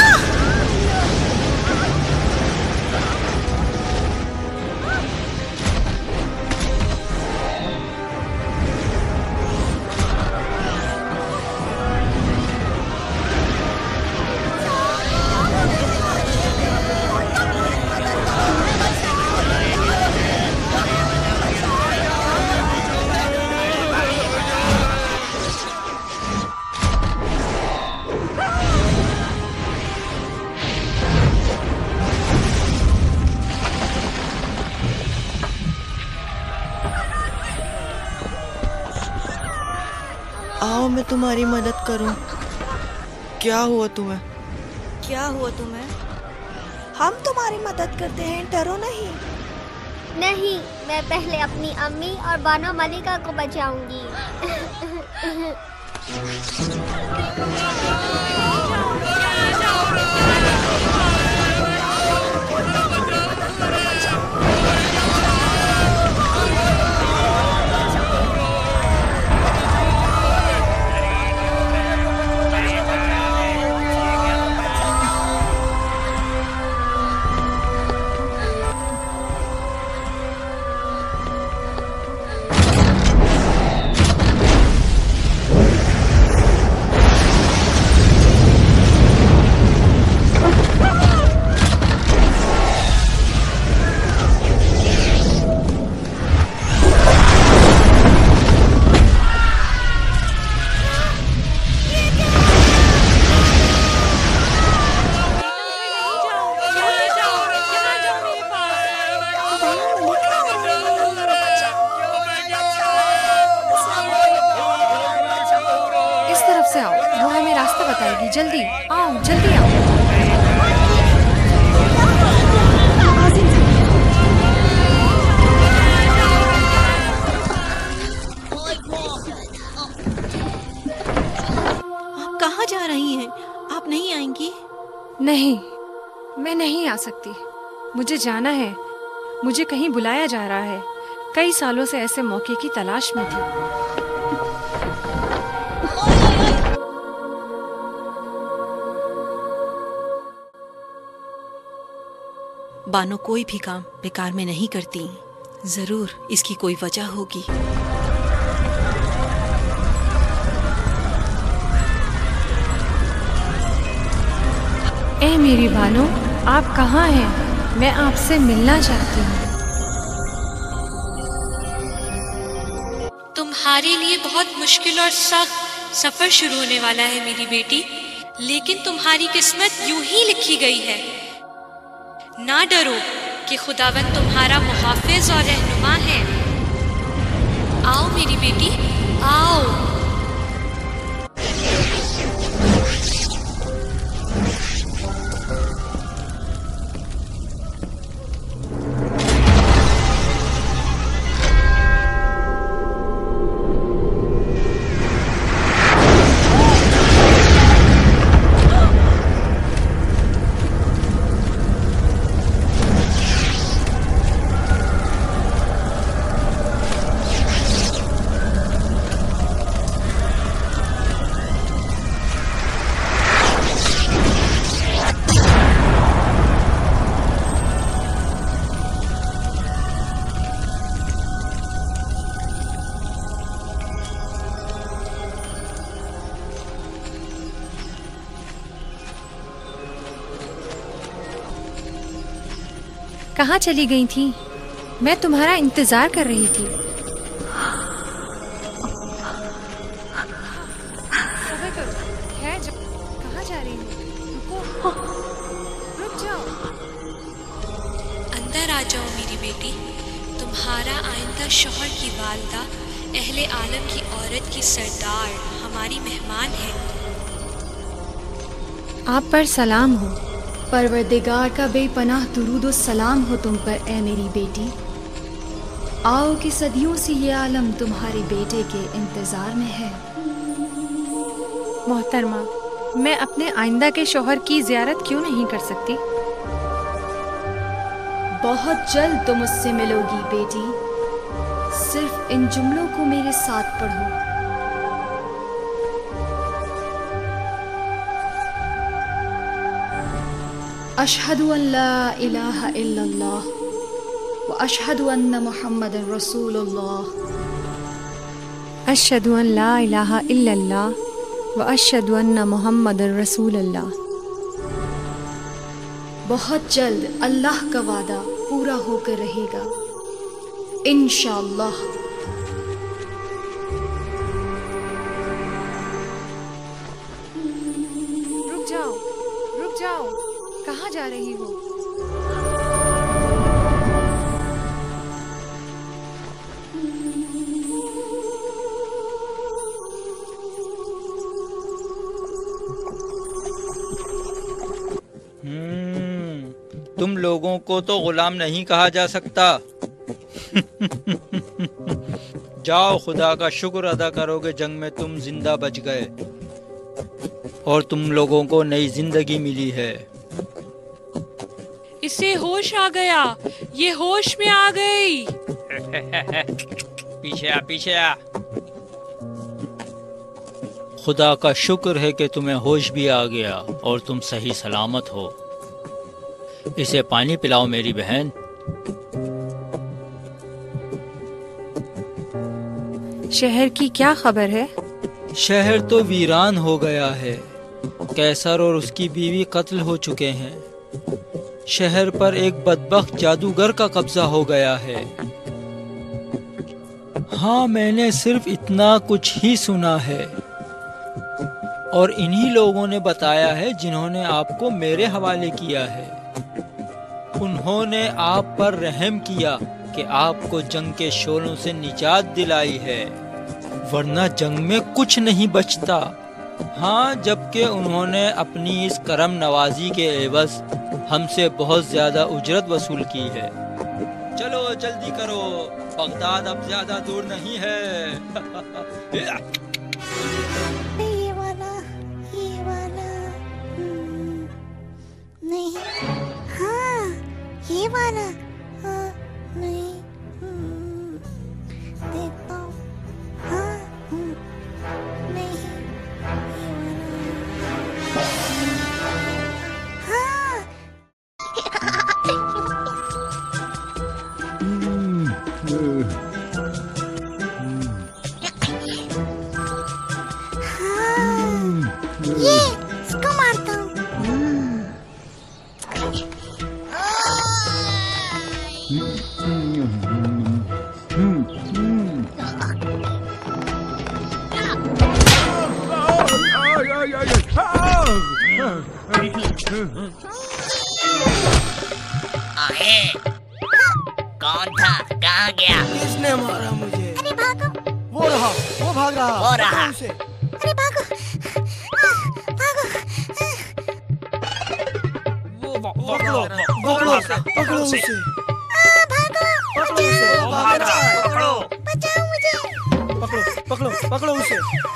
आओ मैं तुम्हारी मदद करूं। क्या हुआ तुम्हें? क्या हुआ तुम्हें? हम तुम्हारी मदद करते हैं, डरो नहीं। नहीं, मैं पहले अपनी अम्मी और बानो मलिका को बचाऊंगी। जल्दी आओ, जल्दी आओ। आप कहाँ जा रही हैं? आप नहीं आएंगी? नहीं, मैं नहीं आ सकती। मुझे जाना है। मुझे कहीं बुलाया जा रहा है। कई सालों से ऐसे मौके की तलाश में थी। बानो कोई भी काम बेकार में नहीं करती। जरूर इसकी कोई वजह होगी। ए मेरी बानो, आप कहाँ हैं? मैं आपसे मिलना चाहती हूँ। तुम्हारे लिए बहुत मुश्किल और सख्त सफर शुरू होने वाला है मेरी बेटी, लेकिन तुम्हारी किस्मत यूं ही लिखी गई है। ना डरो कि खुदावंद तुम्हारा मुहाफिज और रहनुमा है। आओ मेरी बेटी, आओ। कहाँ चली गई थी? मैं तुम्हारा इंतजार कर रही थी। सब्र करो। कहाँ जा रही हो? रुको, रुक जाओ। अंदर आ जाओ मेरी बेटी। तुम्हारा आइंदा शौहर की वालदा, अहले आलम की औरत की सरदार हमारी मेहमान है। आप पर सलाम हो। परवरदिगार का बेपनाह दुरूद और सलाम हो तुम पर, ए मेरी बेटी। आओ कि सदियों से ये आलम तुम्हारे बेटे के इंतजार में है। मोहतरमा, मैं अपने आइंदा के शौहर की ज़ियारत क्यों नहीं कर सकती? बहुत जल्द तुम उससे मिलोगी बेटी। सिर्फ इन जुमलों को मेरे साथ पढ़ो। अशहदु अन ला इलाहा इल्लल्लाह व अशहदु अन्न मुहम्मदन रसूलुल्लाह। अशहदु अन ला इलाहा इल्लल्लाह व अशहदु अन्न मुहम्मदन रसूलुल्लाह। बहुत जल्द अल्लाह का वादा पूरा होकर रहेगा, इंशाअल्लाह। रुक जाओ, कहाँ जा रही हो? तुम लोगों को तो गुलाम नहीं कहा जा सकता। जाओ, खुदा का शुक्र अदा करोगे जंग में तुम जिंदा बच गए और तुम लोगों को नई जिंदगी मिली है। इसे होश आ गया, ये होश में आ गई। पीछे आ। खुदा का शुक्र है कि तुम्हें होश भी आ गया और तुम सही सलामत हो। इसे पानी पिलाओ मेरी बहन। शहर की क्या खबर है? शहर तो वीरान हो गया है। कैसर और उसकी बीवी कत्ल हो चुके हैं। शहर पर एक बदबख्त जादूगर का कब्जा हो गया है। हाँ, मैंने सिर्फ इतना कुछ ही सुना है और इन्हीं लोगों ने बताया है जिन्होंने आपको मेरे हवाले किया है। उन्होंने आप पर रहम किया कि आपको जंग के शोलों से निजात दिलाई है, वरना जंग में कुछ नहीं बचता। हाँ, जबकि उन्होंने अपनी इस करम नवाजी के एवज हमसे बहुत ज्यादा उजरत वसूल की है। चलो जल्दी करो, बगदाद अब ज्यादा दूर नहीं है। ये वाला नहीं, हाँ ये वाला, हाँ नहीं, देखता हूँ, हाँ नहीं, ये इसको मारता हूँ। आए, कौन था? कहाँ गया? किसने मारा मुझे? अरे भागो! वो रहा, वो भाग रहा। वो रहा। अरे भागो! भागो! पकड़ो उसे। बचाओ मुझे! पकड़ो उसे।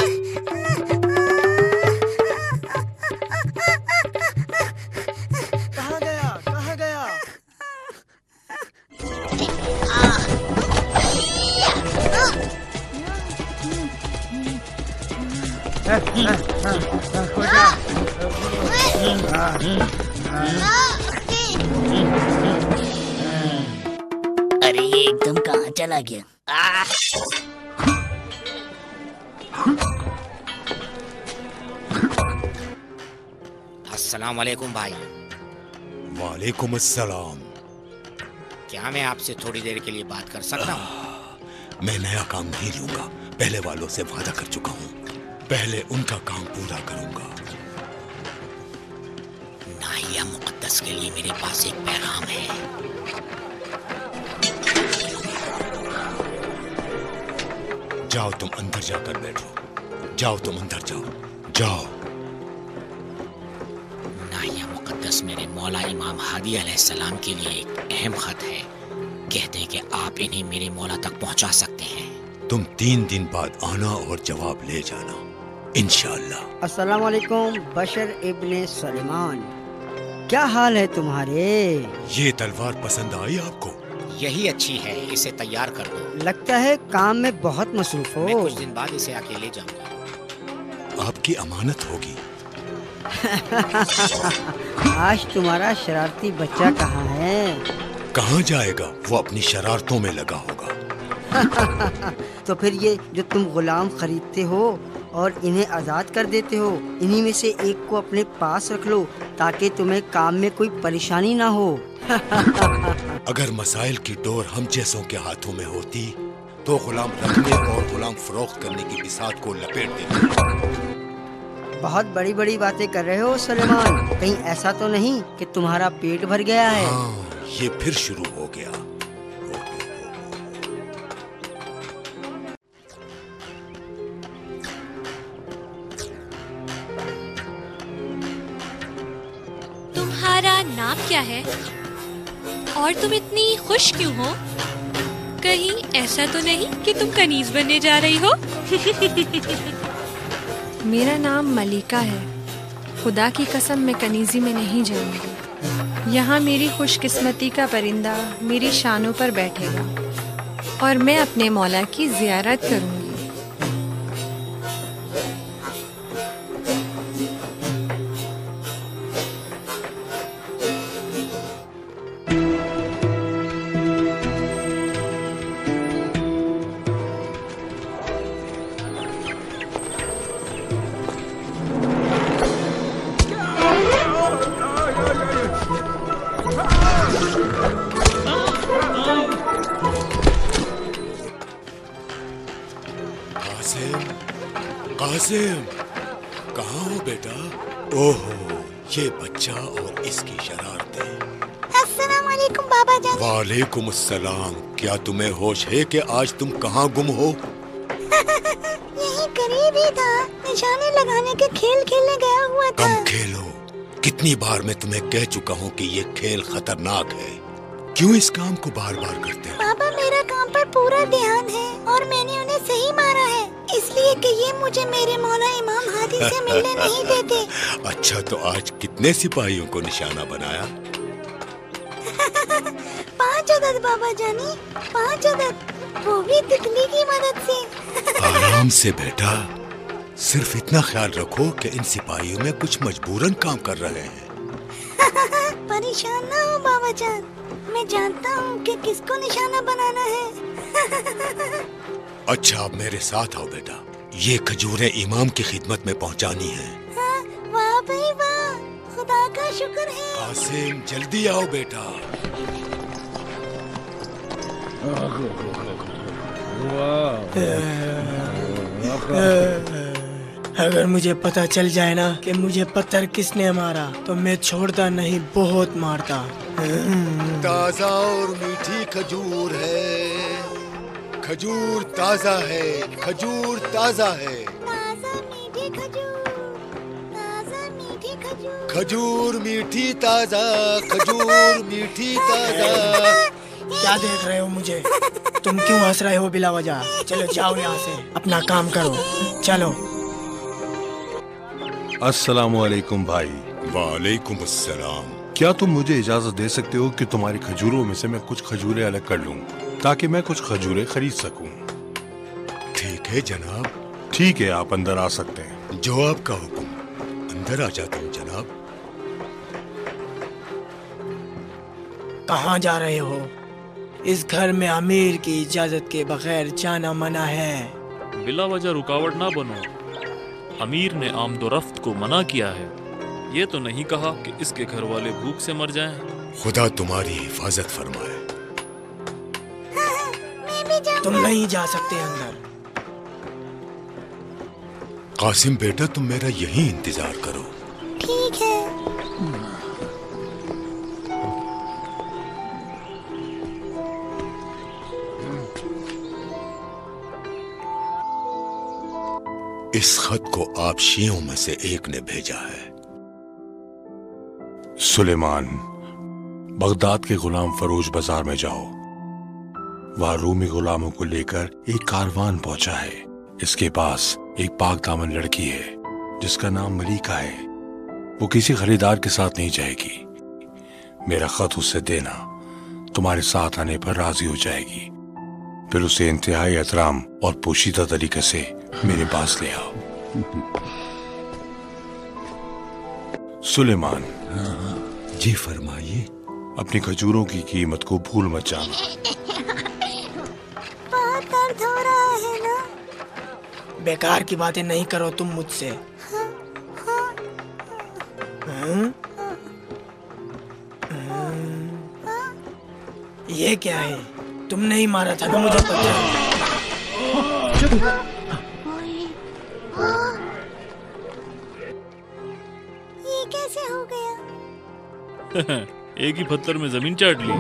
कहाँ गया? अरे ये एकदम कहाँ चला गया? अस्सलाम वालेकुम भाई। वालेकुम अस्सलाम। क्या मैं आपसे थोड़ी देर के लिए बात कर सकता हूँ? मैं नया काम नहीं लूंगा, पहले वालों से वादा कर चुका हूँ। पहले उनका काम पूरा करूंगा। नाहिया मुकद्दस के लिए मेरे पास एक पैगाम है। जाओ, तुम अंदर जाकर बैठो। जाओ, तुम अंदर जाओ। नाहिया मुकद्दस मेरे मौला इमाम हादी अलैहिस्सलाम के लिए एक अहम खत है। कह दें कि आप इन्हें मेरे मौला तक पहुंचा सकते हैं। तुम 3 दिन बाद आना और जवाब ले जाना इंशाअल्लाह। अस्सलाम वालेकुम बशर इब्ने सलेमान, क्या हाल है तुम्हारे? ये तलवार पसंद आई आपको? यही अच्छी है, इसे तैयार कर दो। लगता है काम में बहुत मसरूफ हो। मैं कुछ दिन बाद इसे अकेले जाऊंगा। आपकी अमानत होगी। आज तुम्हारा शरारती बच्चा कहाँ है? कहाँ जाएगा, वो अपनी शरारतों में लगा होगा। तो फिर ये जो तुम गुलाम खरीदते हो और इन्हें आज़ाद कर देते हो, इन्हीं में से एक को अपने पास रख लो ताकि तुम्हें काम में कोई परेशानी ना हो। अगर मसाइल की डोर हम जैसों के हाथों में होती तो गुलाम रखने और गुलाम फरोख्त करने की बिसात को लपेट देते। बहुत बड़ी बड़ी बातें कर रहे हो सलेमान, कहीं ऐसा तो नहीं कि तुम्हारा पेट भर गया है? हाँ, ये फिर शुरू हो गया। तुम्हारा नाम क्या है और तुम इतनी खुश क्यों हो? कहीं ऐसा तो नहीं कि तुम कनीज बनने जा रही हो? मेरा नाम मलिका है। खुदा की कसम मैं कनीजी में नहीं जाऊंगी। यहाँ मेरी खुशकिस्मती का परिंदा मेरी शानों पर बैठेगा और मैं अपने मौला की जियारत करूंगी। कासिम, कहाँ हो बेटा? ओहो, ये बच्चा और इसकी शरारतें। अस्सलाम वालेकुम बाबा जान। वालेकुम अस्सलाम। क्या तुम्हें होश है कि आज तुम कहाँ गुम हो? यही करीब ही था, निशाने लगाने के खेल खेलने गया हुआ था। कम खेलो। कितनी बार मैं तुम्हें कह चुका हूँ कि ये खेल खतरनाक है। क्यों इस काम को बार बार करते हो? पापा मेरा काम पर पूरा ध्यान है और मैंने उन्हें सही मारा है, इसलिए कि ये मुझे मेरे मौला इमाम हादी से मिलने नहीं देते। अच्छा, तो आज कितने सिपाहियों को निशाना बनाया? 5 अदद बाबा जानी, 5 अदद, वो भी तितली की मदद से। आराम से बेटा, सिर्फ इतना ख्याल रखो कि इन सिपाहियों में कुछ मजबूरन काम कर रहे हैं। परेशान ना हो बाबा जान, मैं जानता हूँ कि किसको निशाना बनाना है। अच्छा, अब मेरे साथ आओ बेटा, ये खजूरें इमाम की खिदमत में पहुँचानी है। हाँ, वाह भाई वाह, खुदा का शुक्र है। कासिम, जल्दी आओ बेटा। अगर मुझे पता चल जाए ना कि मुझे पत्थर किसने मारा तो मैं छोड़ता नहीं, बहुत मारता। ताजा और मीठी खजूर है, खजूर ताजा है, खजूर ताजा है। ताजा मीठी खजूर, ताजा मीठी खजूर, खजूर मीठी ताजा, खजूर मीठी ताजा। क्या देख रहे हो मुझे? तुम क्यों हंस रहे हो बिला वजह? चलो जाओ यहाँ से, अपना काम करो, चलो। अस्सलाम वालेकुम भाई। वालेकुम अस्सलाम। क्या तुम मुझे इजाजत दे सकते हो कि तुम्हारी खजूरों में से मैं कुछ खजूरें अलग कर लूं ताकि मैं कुछ खजूरें खरीद सकूं? ठीक है जनाब। ठीक है, आप अंदर आ सकते हैं। जो आपका हुक्म। अंदर आ जाता हूँ जनाब। कहाँ जा रहे हो? इस घर में अमीर की इजाजत के बगैर जाना मना है। बिला वजह रुकावट ना बनो। अमीर ने आमदोरफ्त को मना किया है। ये तो नहीं कहा कि इसके घर वाले भूख से मर जाएं। खुदा तुम्हारी हिफाजत फरमाए। मैं भी जाऊंगा। तुम नहीं जा सकते अंदर। कासिम बेटा, तुम मेरा यही इंतजार करो। ठीक है। इस खत को आप शियों में से एक ने भेजा है। सुलेमान, बगदाद के गुलाम फरोज बाजार में जाओ वहाँ रूमी गुलामों को लेकर एक कारवान पहुंचा है। इसके पास एक पाक दामन लड़की है जिसका नाम मलिका है। वो किसी खरीदार के साथ नहीं जाएगी। मेरा खत उससे देना, तुम्हारे साथ आने पर राजी हो जाएगी। फिर उसे इंतहाई एहतराम और पोशीदा तरीके से मेरे पास ले आओ। सुलेमान। जी फरमाइए। अपनी खजूरों की कीमत को भूल मत जाना। बहुत दर्द हो रहा है ना? बेकार की बातें नहीं करो तुम मुझसे। ये क्या है? तुमने ही मारा था ना मुझे पता है। ये कैसे हो गया? एक ही पत्थर में जमीन चाट ली।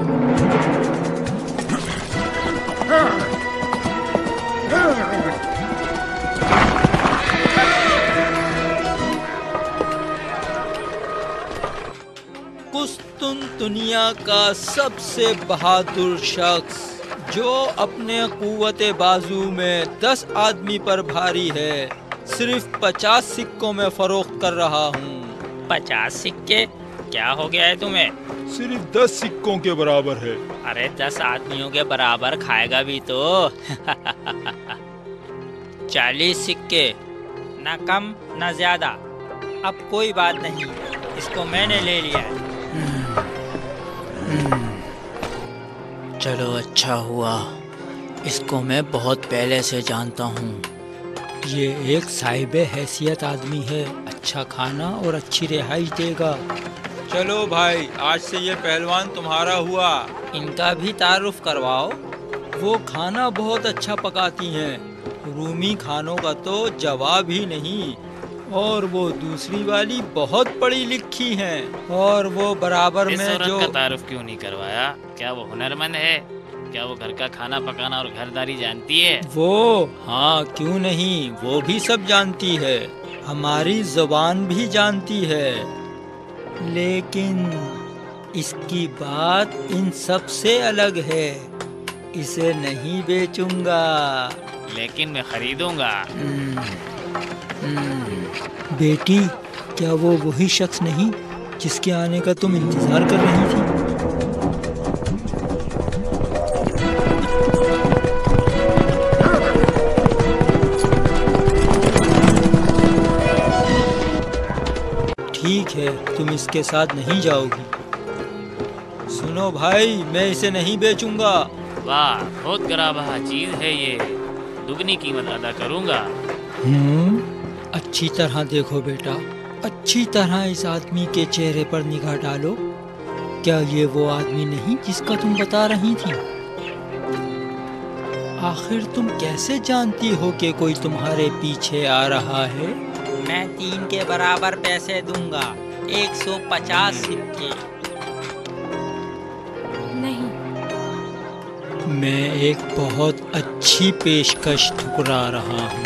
कुस्तुनतुनिया का सबसे बहादुर शख्स जो अपने कुव्वते बाजू में 10 आदमी पर भारी है, सिर्फ 50 सिक्कों में फरोख्त कर रहा हूँ। 50 सिक्के? क्या हो गया है तुम्हें? सिर्फ 10 सिक्कों के बराबर है। अरे 10 आदमियों के बराबर खाएगा भी तो। 40 सिक्के, ना कम ना ज्यादा। अब कोई बात नहीं, इसको मैंने ले लिया। चलो अच्छा हुआ, इसको मैं बहुत पहले से जानता हूँ। ये एक साहिबे हैसियत आदमी है, अच्छा खाना और अच्छी रिहाइश देगा। चलो भाई, आज से ये पहलवान तुम्हारा हुआ। इनका भी तारुफ करवाओ। वो खाना बहुत अच्छा पकाती हैं, रूमी खानों का तो जवाब ही नहीं। और वो दूसरी वाली बहुत पढ़ी लिखी हैं, और वो बराबर इस में औरत जो का तारुफ क्यों नहीं करवाया? क्या वो हुनरमंद है? क्या वो घर का खाना पकाना और घरदारी जानती है? वो, हाँ क्यों नहीं, वो भी सब जानती है, हमारी जुबान भी जानती है। लेकिन इसकी बात इन सब से अलग है। इसे नहीं बेचूंगा। लेकिन मैं खरीदूंगा। बेटी, क्या वो वही शख्स नहीं जिसके आने का तुम इंतजार कर रही थी? ठीक है, तुम इसके साथ नहीं जाओगी। सुनो भाई, मैं इसे नहीं बेचूंगा। वाह, बहुत गराबा चीज है ये, दुगनी कीमत अदा करूंगा। अच्छी तरह देखो बेटा, अच्छी तरह इस आदमी के चेहरे पर निगाह डालो। क्या ये वो आदमी नहीं जिसका तुम बता रही थी? आखिर तुम कैसे जानती हो कि कोई तुम्हारे पीछे आ रहा है? मैं 3 के बराबर पैसे दूंगा, 150 सिक्के। नहीं। मैं एक बहुत अच्छी पेशकश ठुकरा रहा हूँ।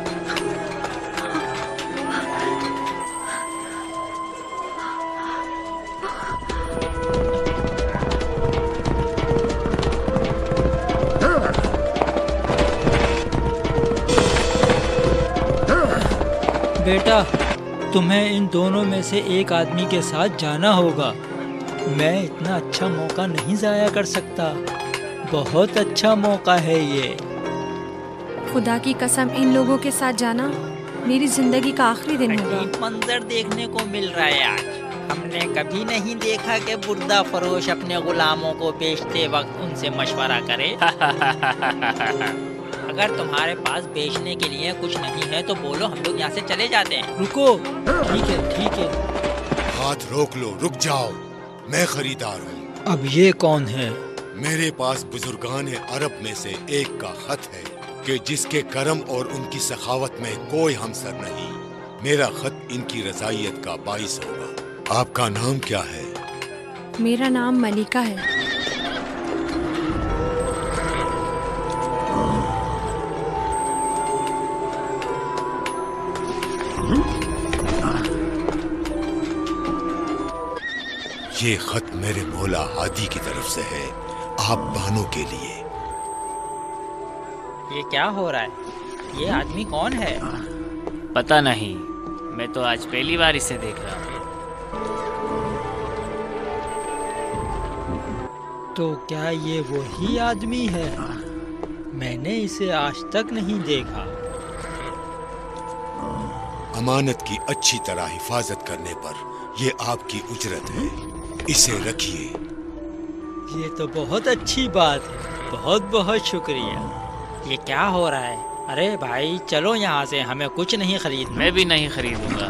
बेटा, तुम्हें इन दोनों में से एक आदमी के साथ जाना होगा। मैं इतना अच्छा मौका नहीं जाया कर सकता। बहुत अच्छा मौका है ये। खुदा की कसम, इन लोगों के साथ जाना मेरी जिंदगी का आखिरी दिन होगा। मंजर देखने को मिल रहा है आज। हमने कभी नहीं देखा कि बुर्दा फरोश अपने गुलामों को बेचते वक्त उनसे मशवरा करे। अगर तुम्हारे पास बेचने के लिए कुछ नहीं है तो बोलो, हम लोग यहाँ से चले जाते हैं। रुको। ठीक है, ठीक है। हाथ रोक लो, रुक जाओ। मैं खरीदार हूँ। अब ये कौन है? मेरे पास बुजुर्गान अरब में से एक का खत है कि जिसके करम और उनकी सखावत में कोई हमसर नहीं। मेरा खत इनकी रज़ाइयत का बाइस होगा। आपका नाम क्या है? मेरा नाम मलिका है। ये खत मेरे मौला हादी की तरफ से है, आप बानों के लिए। ये क्या हो रहा है? ये आदमी कौन है? पता नहीं, मैं तो आज पहली बार इसे देख रहा हूँ। तो क्या ये वही आदमी है? मैंने इसे आज तक नहीं देखा। अमानत की अच्छी तरह हिफाजत करने पर ये आपकी उजरत है, इसे रखिए। ये तो बहुत अच्छी बात है, बहुत बहुत शुक्रिया। ये क्या हो रहा है? अरे भाई चलो यहाँ से, हमें कुछ नहीं खरीदना। मैं भी नहीं खरीदूंगा।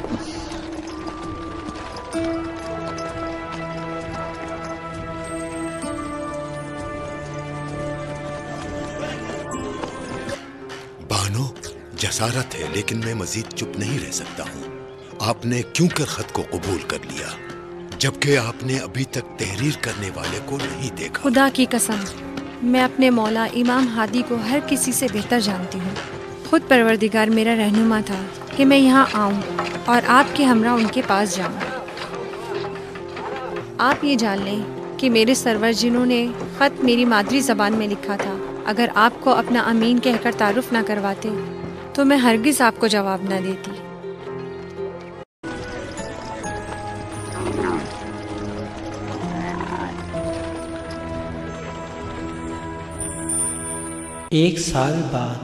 बानो, जसारत है लेकिन मैं मजीद चुप नहीं रह सकता हूँ। आपने क्यों कर खत को कबूल कर लिया जबकि आपने अभी तक तहरीर करने वाले को नहीं देखा? खुदा की कसम, मैं अपने मौला इमाम हादी को हर किसी से बेहतर जानती हूँ। खुद परवरदिगार मेरा रहनुमा था कि मैं यहाँ आऊँ और आपके हमरा उनके पास जाऊँ। आप ये जान लें कि मेरे सरवर जिन्होंने ख़त मेरी मादरी ज़बान में लिखा था, अगर आपको अपना अमीन कहकर तारुफ ना करवाते तो मैं हरगिज़ आपको जवाब ना देती। एक साल बाद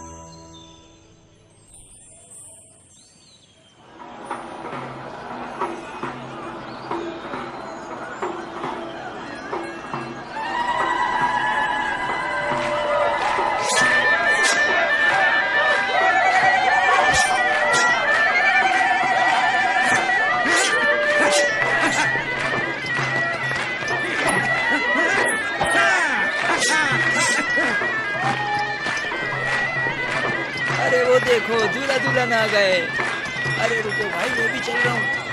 देखो दूल्हा दुल्हन आ गए। अरे रुको भाई, मैं भी चल रहा हूँ।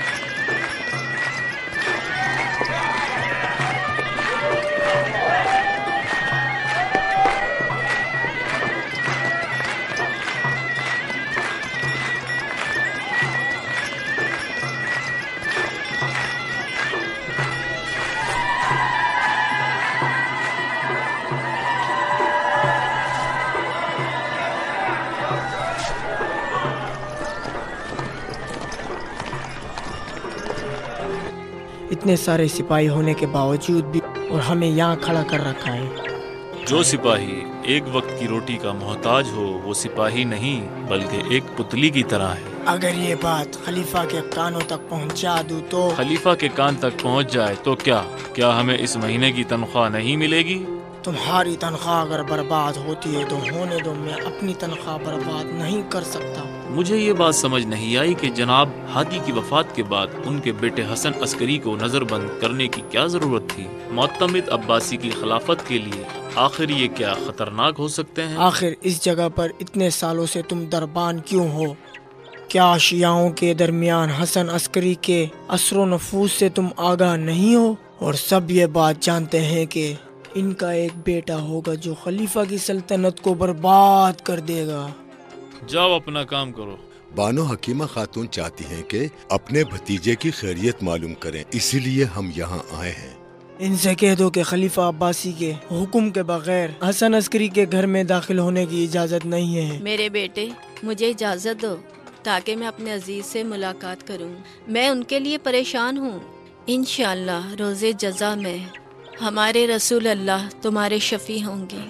इतने सारे सिपाही होने के बावजूद भी और हमें यहाँ खड़ा कर रखा है। जो सिपाही एक वक्त की रोटी का मोहताज हो वो सिपाही नहीं बल्कि एक पुतली की तरह है। अगर ये बात खलीफा के कानों तक पहुँचा दूँ तो? खलीफा के कान तक पहुँच जाए तो क्या हमें इस महीने की तनख्वाह नहीं मिलेगी? तुम्हारी तनख्वाह अगर बर्बाद होती है तो होने दो, मैं अपनी तनख्वाह बर्बाद नहीं कर सकता। मुझे ये बात समझ नहीं आई कि जनाब हादी की वफात के बाद उनके बेटे हसन अस्करी को नजरबंद करने की क्या जरूरत थी? मोतमिद अब्बासी की खिलाफत के लिए आखिर ये क्या खतरनाक हो सकते हैं? आखिर इस जगह पर इतने सालों से तुम दरबान क्यों हो? क्या शियाओं के दरमियान हसन अस्करी के असरो नफूस से तुम आगाह नहीं हो? और सब ये बात जानते हैं कि इनका एक बेटा होगा जो खलीफा की सल्तनत को बर्बाद कर देगा। जाओ अपना काम करो। बानो हकीमा खातून चाहती हैं कि अपने भतीजे की खैरियत मालूम करें, इसीलिए हम यहाँ आए हैं। इनसे कह दो कि खलीफा अब्बासी के हुक्म के बगैर हसन अस्करी के घर में दाखिल होने की इजाज़त नहीं है। मेरे बेटे, मुझे इजाज़त दो ताकि मैं अपने अजीज से मुलाकात करूं। मैं उनके लिए परेशान हूं। इंशाअल्लाह रोज़े जज़ा में हमारे रसूल अल्लाह तुम्हारे शफी होंगे।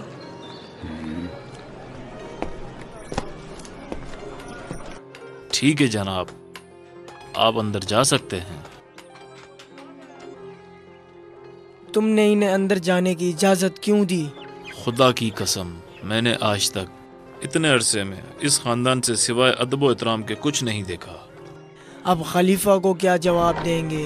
ठीक है जनाब, आप अंदर जा सकते हैं। तुमने इन्हें अंदर जाने की इजाज़त क्यों दी? खुदा की कसम, मैंने आज तक इतने अरसे में इस खानदान से सिवाय अदब व एहतराम के कुछ नहीं देखा। अब खलीफा को क्या जवाब देंगे?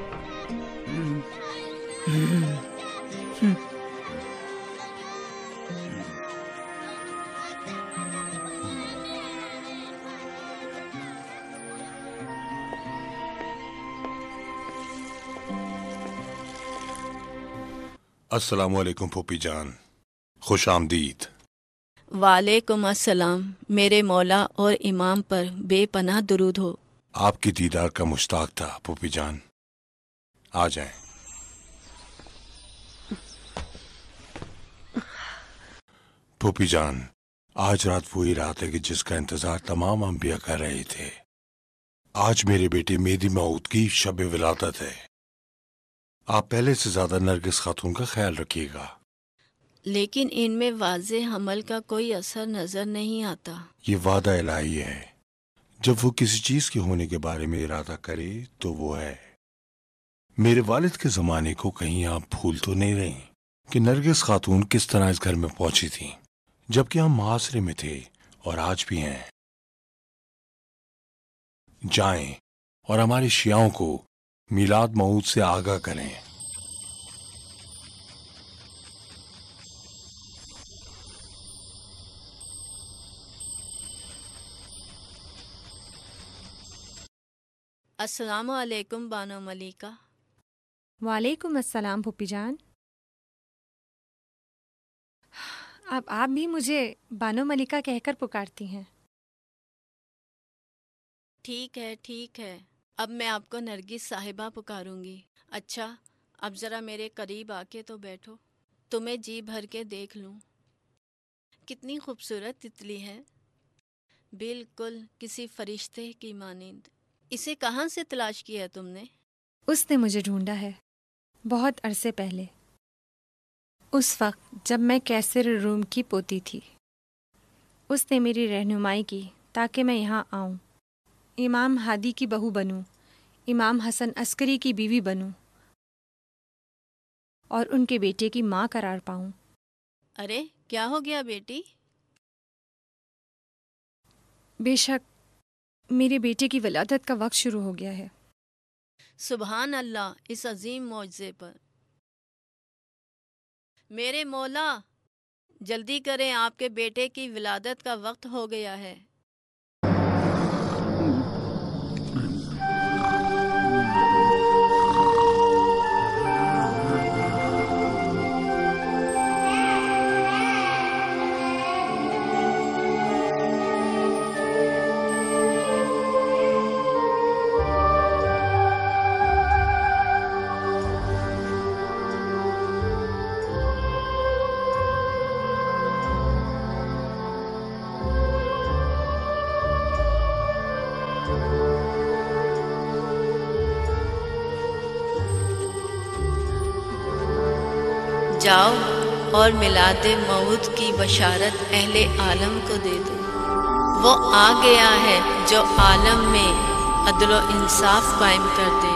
अस्सलाम वालेकुम फूफी जान, खुश आमदीद। वालेकुम अस्सलाम। मेरे मौला और इमाम पर बेपनाह दुरूद हो। आपकी दीदार का मुश्ताक था फूफी जान, आ जाएं। फूफी जान, आज रात वही रात है कि जिसका इंतजार तमाम अंबिया कर रहे थे। आज मेरे बेटे मेहदी मऊद की शब विलादत है। आप पहले से ज्यादा नरगिस खातून का ख्याल रखिएगा। लेकिन इनमें वाज़े हमल का कोई असर नजर नहीं आता। ये वादा इलाही है, जब वो किसी चीज के होने के बारे में इरादा करे तो वो है। मेरे वालिद के जमाने को कहीं आप भूल तो नहीं रही कि नरगिस खातून किस तरह इस घर में पहुंची थी, जबकि हम मुआसरे में थे और आज भी हैं। जाएं और हमारे शियाओं को मिलाद मऊद से आगाह करें। अस्सलामु अलैकुम बानो मलिका। वालेकुम अस्सलाम फूफी जान। अब आप भी मुझे बानो मलिका कहकर पुकारती हैं। ठीक है ठीक है, अब मैं आपको नरगिस साहिबा पुकारूंगी। अच्छा, अब ज़रा मेरे करीब आके तो बैठो, तुम्हें जी भर के देख लूं। कितनी खूबसूरत तितली है, बिल्कुल किसी फरिश्ते की मानिंद। इसे कहाँ से तलाश किया तुमने? उसने मुझे ढूंढा है, बहुत अरसे पहले। उस वक्त जब मैं कैसर रूम की पोती थी, उसने मेरी रहनुमाई की ताकि मैं यहाँ आऊँ, इमाम हादी की बहू बनूँ, इमाम हसन अस्करी की बीवी बनूँ और उनके बेटे की माँ करार पाऊँ। अरे क्या हो गया बेटी? बेशक मेरे बेटे की विलादत का वक्त शुरू हो गया है। सुभान अल्लाह, इस अजीम मौजज़े पर। मेरे मौला, जल्दी करें, आपके बेटे की विलादत का वक्त हो गया है। जाओ और मिलादे मऊद की बशारत अहले आलम को दे दो। वो आ गया है जो आलम में अदल व इंसाफ कायम कर दे।